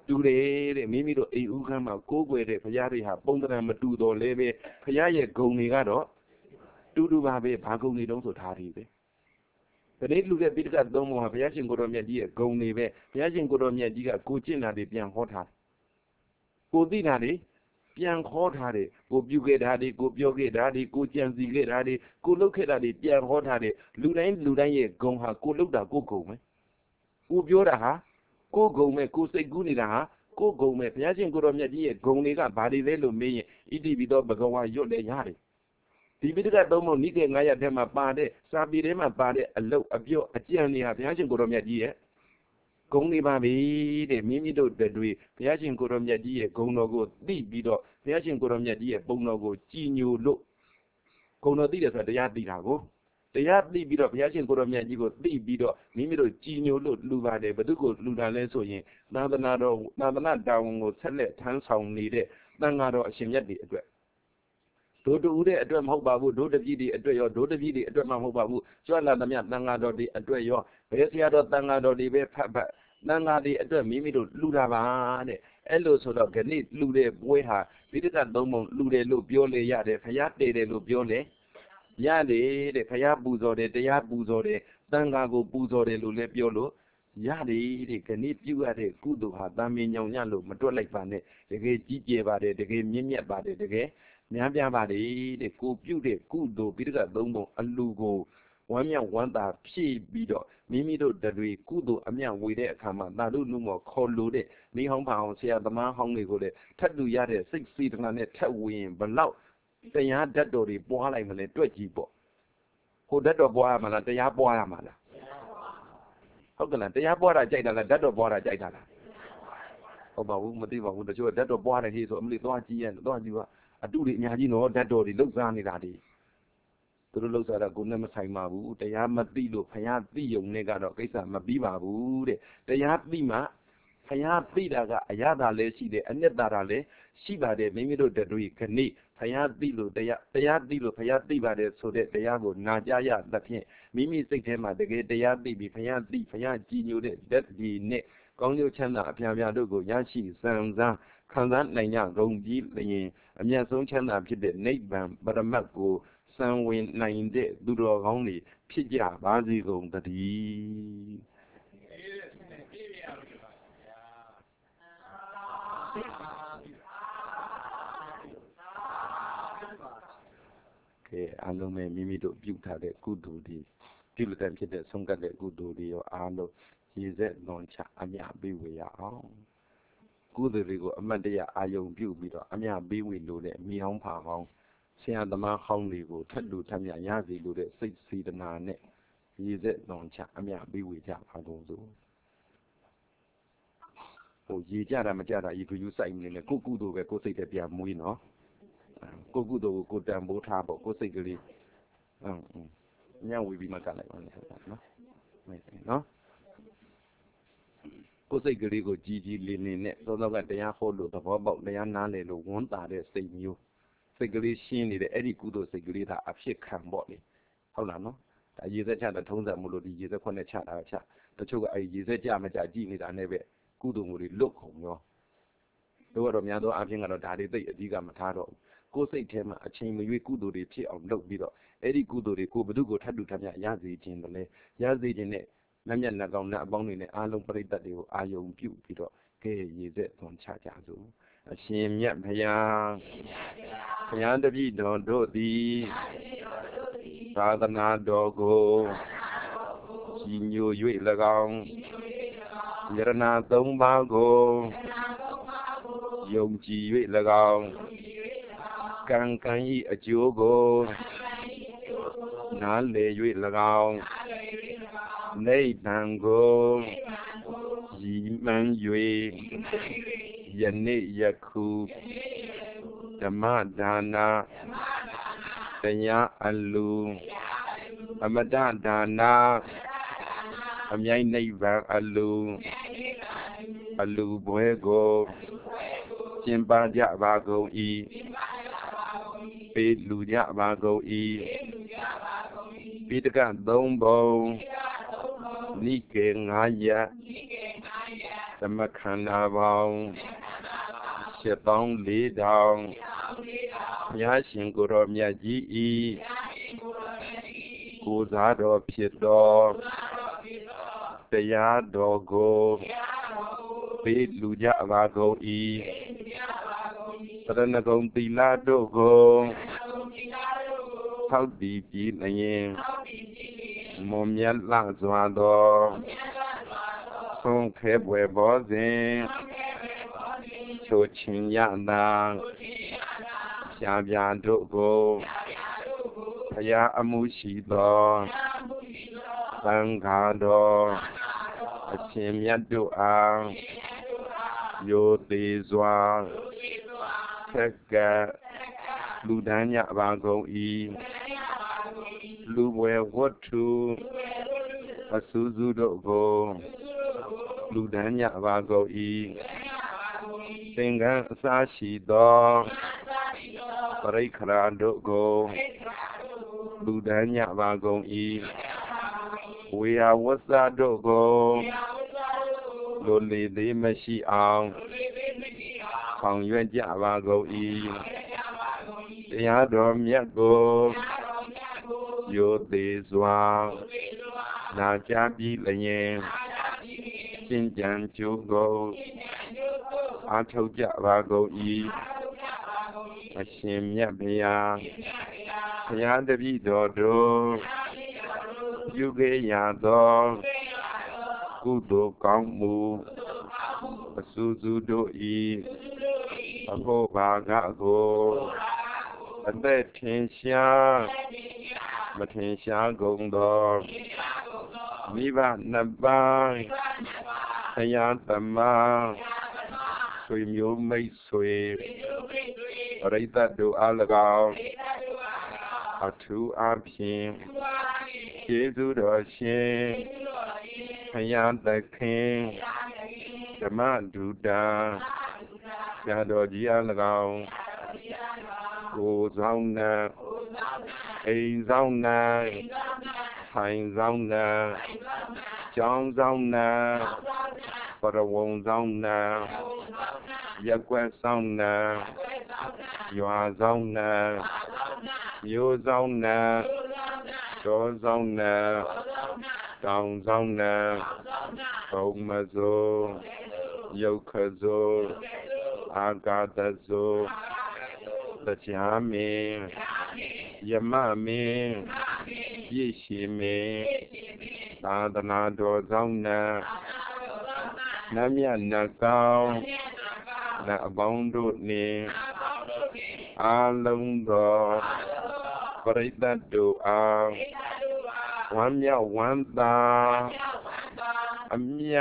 တူတယ်တဲ့မိမိတို့အိမ်ဦးခမ်းမှာကိုးကွယ်တဲ့ဘုရားတွေဟာပုံသဏ္ဍာန်မတူတော့လဲပဲဘုရားရဲ့ဂုဏ်တွေကတော့တူပါပဲဘာဂုဏ်တွေတုံးဆိုထားတယ်ပဲတနေ့လူတဲ့ပိဋကသုံးပုံဟာဘုရားရှင်ကိုတော်မြတ်ကြီးရဲ့ဂုဏ်တွေပဲဘုရားရှင်ကိုတော်မြတ်ကြီးကကိုကျင့်တာတွေပြန်ဟောထားကိုသိတာတွေပြန်ခေါ်ထားတယ်ကိုပြုခဲ့တာတွေကိုပြောခဲ့တာတွေကိုကြံစီခဲ့တာတွေကိုလုပ်ခဲ့တာတွေပြန်ဟောထားတယ်လူတိုင်းရဲ့ဂုဏ်ဟာကိုလုပ်တာကိုဂုဏ်ပဲကိုပြောတာဟာကိုဂုံမဲ့ကိုစိတ်ကူးနေတာဟာကိုဂုံမဲ့ဘုရားရှင်ကိုတော်မြတ်ကြီးရဲ့ဂုံတွေကဘာတွေလဲလို့မေးရင်ဣတိပိသောဘဂဝါရွတ်လည်းရတယ်ဒီပိဋကသုံးပုံနိကေ900ထဲမှာပါတဲ့စာပေထဲမှာပါတဲ့အလုတ်အပြော့အကြံတွေဟာဘုရားရှင်ကိုတော်မြတ်ကြီးရဲ့ဂုံတွေပါပဲတဲ့မိမိတို့တွေဘုရားရှင်ကိုတော်မြတ်ကြီးရဲ့ဂုံတော်ကိုသိပြီးတော့ဘုရားရှင်ကိုတော်မြတ်ကြီးရဲ့ပုံတော်ကိုကြည်ညိုလို့ဂုံတော်သိတယ်ဆိုတာတရားသိတာကိုတရားသိပြီးတော့ဘုရားရှင်ကိုတော်မြတ်ကြီးကိုသိပြီးတော့မိမိတို့ကြည်ညိုလို့လူပါတယ်ဘု து ကိုလူတာလဲဆိုရင်သာသနာတာဝန်ကိုဆက်လက်ထမ်းဆောင်နေတဲ့သံဃာတော်အရှင်မြတ်တွေအတွက်ဒို့တူတဲ့အတွက်မဟုတ်ပါဘူးဒို့တပည့်တွေအတွက်ရောဒို့တပည့်တွေအတွက်မှမဟုတ်ပါဘူးကြွလာသမျှသံဃာတော်တွေအတွက်ရောဘယ်ဆရာတော်သံဃာတော်တွေပဲဖတ်သံဃာတွေအတွက်မိမိတို့လူတာပါတဲ့အဲ့လိုဆိုတော့ခဏလူတဲ့ပွဲဟာပိဋကသုံးပုံလူတယ်လို့ပြောလေရတယ်ဘုရားတည်တယ်လို့ပြောလေရတယ်တဲ့ဘုရားပူဇော်တယ်တရားပူဇော်တယ်သံဃာကိုပူဇော်တယ်လို့လည်းပြောလို့ရတယ်တဲ့ခဏပြုရတဲ့ကုသိုလ်ဟာတာမင်ညောင်ညလို့မတွက်လိုက်ပါနဲ့တကယ်ကြီးကျယ်ပါတယ်တကယ်မြင့်မြတ်ပါတယ်တကယ်များပြားပါတယ်တဲ့ကိုပြုတဲ့ကုသိုလ်ပိဋကသုံးပုံအလူကိုဝမ်းမြောက်ဝမ်းသာဖြည့်ပြီးတော့မိမိတို့တွေကုသိုလ်အမြတ်ဝေတဲ့အခါမှာသာဓုနုမောခေါ်လို့တဲ့မိဟောင်းပါအောင်ဆရာသမားဟောင်းတွေကိုလည်းထပ်တူရတဲ့စိတ်စေတနာနဲ့ထပ်ဝင်ဘလောက်တရားဓာတ်တော်တွေပွားလိုက်မလဲတွက်ကြည့်ပေါ့ဟိုဓာတ်တော်ပွားရမှာလားတရားပွားရမှာလားဟုတ်ကဲ့လားတရားပွားတာကြိုက်တာလားဓာတ်တော်ပွားတာကြိုက်တာလားဟုတ်ပါဘူးမသိပါဘူးတချို့ဓာတ်တော်ပွားတယ်ဟေးဆိုအမလီသွားကြည့်ရင်သွားကြည့်ပါအတုတွေအများကြီးနော်ဓာတ်တော်တွေလှုပ်ရှားနေတာတွေသူတို့လှုပ်ရှားတာကိုယ်နဲ့မဆိုင်ပါဘူးတရားမသိလို့ဖယားသိယုံနဲ့ကတော့ကိစ္စမပြီးပါဘူးတဲ့တရားသိမှဖယားသိတာကအရသာလည်းရှိတယ်အနှစ်သာရလည်းရှိပါတယ်မိမိတို့တွေခဏိဖယားသိလို့တရားသိလို့ဖယားသိပါတယ်ဆိုတဲ့တရားကိုနာကြားရသဖြင့်မိမိစိတ်ထဲမှာတကယ်တရားသိပြီးဖယားသိဖယားကြည်ညိုတဲ့ဓာတ်ဒီနဲ့ကောင်းကျိုးချမ်းသာအဖျားဖျားတို့ကိုရရှိစံစားခံစားနိုင်ကြကုန်ပြီးလျင်အမျက်ဆုံးချမ်းသာဖြစ်တဲ့နိဗ္ဗာန်ပရမတ်ကိုစံဝင်နိုင်တဲ့သူတော်ကောင်းတွေဖြစ်ကြပါစေကုန်တည်းကဲအားလုံးပဲမိမိတို့ပြုထားတဲ့ကုသိုလ်တွေပြုလို့တဲ့ဖြစ်တဲ့ဆုံးကတ်တဲ့ကုသိုလ်တွေရောအားလုံးရည်စက်လွန်ချအမြပေးဝေရအောင်ကုသိုလ်တွေကိုအမတ်တရအာယုံပြုပြီးတော့အမြပေးဝေလို့တဲ့မိဟောင်းဖာဟောင်းဆရာသမားဟောင်းတွေကိုထက်လူထက်မြရစီလို့တဲ့စိတ်စေတနာနဲ့ရည်စက်လွန်ချအမြပေးဝေကြပါကုန်စို့ဟိုရည်ကြတာမကြတာဤသူယူဆိုင်နေလေကိုကုသိုလ်ပဲကိုစိတ်တပြမွေးနော်ကိုကုသိုလ်ကိုတန်ဖိုးထားပေါ့ကိုစိတ်ကလေးညဝေပြီးမှကလိုက်ပါနဲ့နော်နော်ကိုစိတ်ကလေးကိုကြီးလေးလေးနဲ့သောကတရားဟောလို့သဘောပေါက်တရားနားလည်လို့ဝန်တာတဲ့စိတ်မျိုးစိတ်ကလေးရှင်းနေတဲ့အဲ့ဒီကုသိုလ်စိတ်ကလေးဒါအဖြစ်ခံပေါ့လေဟုတ်လားနော်ဒါရေစက်ချတာထုံးစံမလို့ဒီရေစက်ခွနဲ့ချတာချတချို့ကအဲ့ရေစက်ကြမကြကြည့်နေတာနဲ့ပဲကုသိုလ်မှုတွေလွတ်ကုန်ရောတို့ကတော့များသောအားဖြင့်ကတော့ဒါတွေသိအဓိကမထားတော့ကိုယ်စိတ်ထဲမှာအချိန်မရွေးကုသိုလ်တွေဖြစ်အောင်လုပ်ပြီးတော့အဲ့ဒီကုသိုလ်တွေကိုဘု து ကိုထပ်တူထပ်မြရစေခြင်းတည်းရစေခြင်းနဲ့လက်မျက်နှာကောင်းနဲ့အပေါင်းတွေနဲ့အားလုံးပရိသတ်တွေကိုအာယုံပြုပြီးတော့ကဲရည်စက်သွန်ချကြစို့အရှင်မြတ်ဘုရားတပည့်တော်တို့သည်သာသနာတော်ကိုကြီးညို၍၎င်းယရဏသုံးပါးကိုယုံကြည်၍၎င်းကံကံဤအကျိုးကိုနားလည်၍၎င်းနိဗ္ဗာန်ကိုရည်မှန်း၍ယနေ့ယခုဓမ္မဒါနတရားအလူအမတဒါနအမြိုက်နိဗ္ဗာန်အလူပွဲကိုကျင့်ပါကြပါကုန်၏ပေးလူကြပါကုန်၏ပိဋကသုံးပုံနိကေ900 ဓမ္မခန္ဓာပေါင်း7,400ဘုရားရှင်ကိုယ်တော်မြတ်ကြီးဤကိုယ်စားတော်ဖြစ်သောတရားတော်ကိုပေးလူကြပါကုန်၏သရဏဂုံသီလတို့ကိုထောက်တည်ပြီးလျင်မွန်မြတ်လှစွာသောဆုံးခဲပွယ်ဘောစဉ်ချိုချင်ရတာဖြာဖြာတို့ကိုဘုရားအမှုရှိသောသံဃာတော်အရှင်မြတ်တို့အားရိုသေစွာဆက်ကလူဒန်းကြပါကုန်၏လူဝဲဝတ္ထုအစူးစူးတို့ကိုလူဒန်းကြပါကုန်၏သင်္ကန်းအစားရှိသောပရိက္ခရာတို့ကိုလူဒန်းကြပါကုန်၏ဝေယဝဆတို့ကိုလိုလေသေးမရှိအောင်ဆောင်ရွက်ကြပါကုန်၏တရားတော်မြတ်ကိုရိုသေစွာနာကြားပြီးလျင်ကျင့်ကြံကြိုးကိုအားထုတ်ကြပါကုန်၏အရှင်မြတ်ဘုရားဘုရားတပည့်တော်တို့ပြုခဲ့ရသောကုသိုလ်ကောင်းမှုအစူးစူးတို့၏အဖို့ဘာကကိုအသက်ထင်ရှားမထင်ရှားကုန်သောမိဘနှစ်ပါးဆရာသမားဆွေမျိုးမိတ်ဆွေပရိသတ်တို့အား၎င်းအထူးအားဖြင့်ကျေးဇူးတော်ရှင်ဘုရားသခင်ဓမ္မဒုတာဆရာတော်ကြီးအား၎င်းကိုယ်ဆောင်နာအိမ်ဆောင်နာဆိုင်ဆောင်နာကျောင်းဆောင်နာပရဝုံဆောင်နာရက်ွက်ဆောင်နာရွာဆောင်နာမြို့ဆောင်နာတောဆောင်နာတောင်ဆောင်နာဘုံမစိုးယုတ်ခစိုးအာကာသစိုးတရားမင်းယမမင်းပြည့်ရှိမင်းသာသနာတော်ဆောင်နာနတ်မြတ်နတ်ကောင်းနတ်အပေါင်းတို့နှင့်အားလုံးသောပရိသတ်တို့အားဝမ်းမြောက်ဝမ်းသာအမြ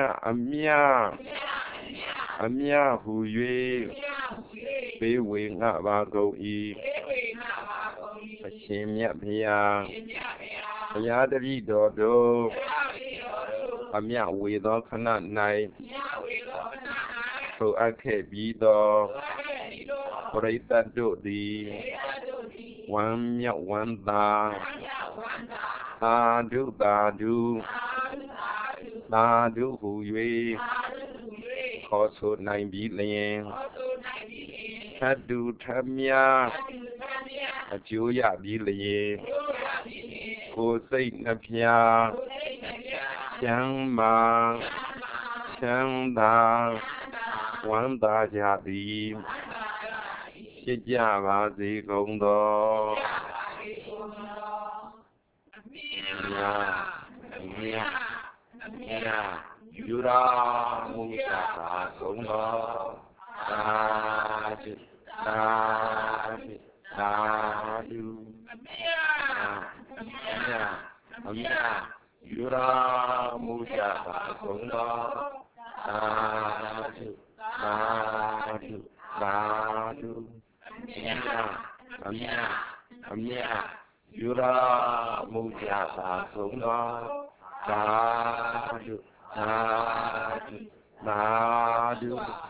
ဟု၍ပေးဝေငှပါကုန်၏အရှင်မြတ်ဘုရားဘုရားတပည့်တော်တို့အမြဝေသောခဏ၌ထိုအပ်ခဲ့ပြီးသောပရိသတ်တို့သည်ဝမ်းမြောက်ဝမ်းသာသာဓုသာဓုသာဓုဟူ၍ခေါ်ဆိုနိုင်ပြီးလျင်ထပ်တူထမြအကျိုးရပြီးလျင်ကိုယ်စိတ်နှဖျားချမ်းမာချမ်းသာဝမ်းသာကြသည်ဖြစ်ကြပါစေကုန်သောယူရာမူတာကုန်သောသာဓုအမြယူရာမူတာကုန်သောသာဓုအမြယူရာမူတာကုန်သောသာဓု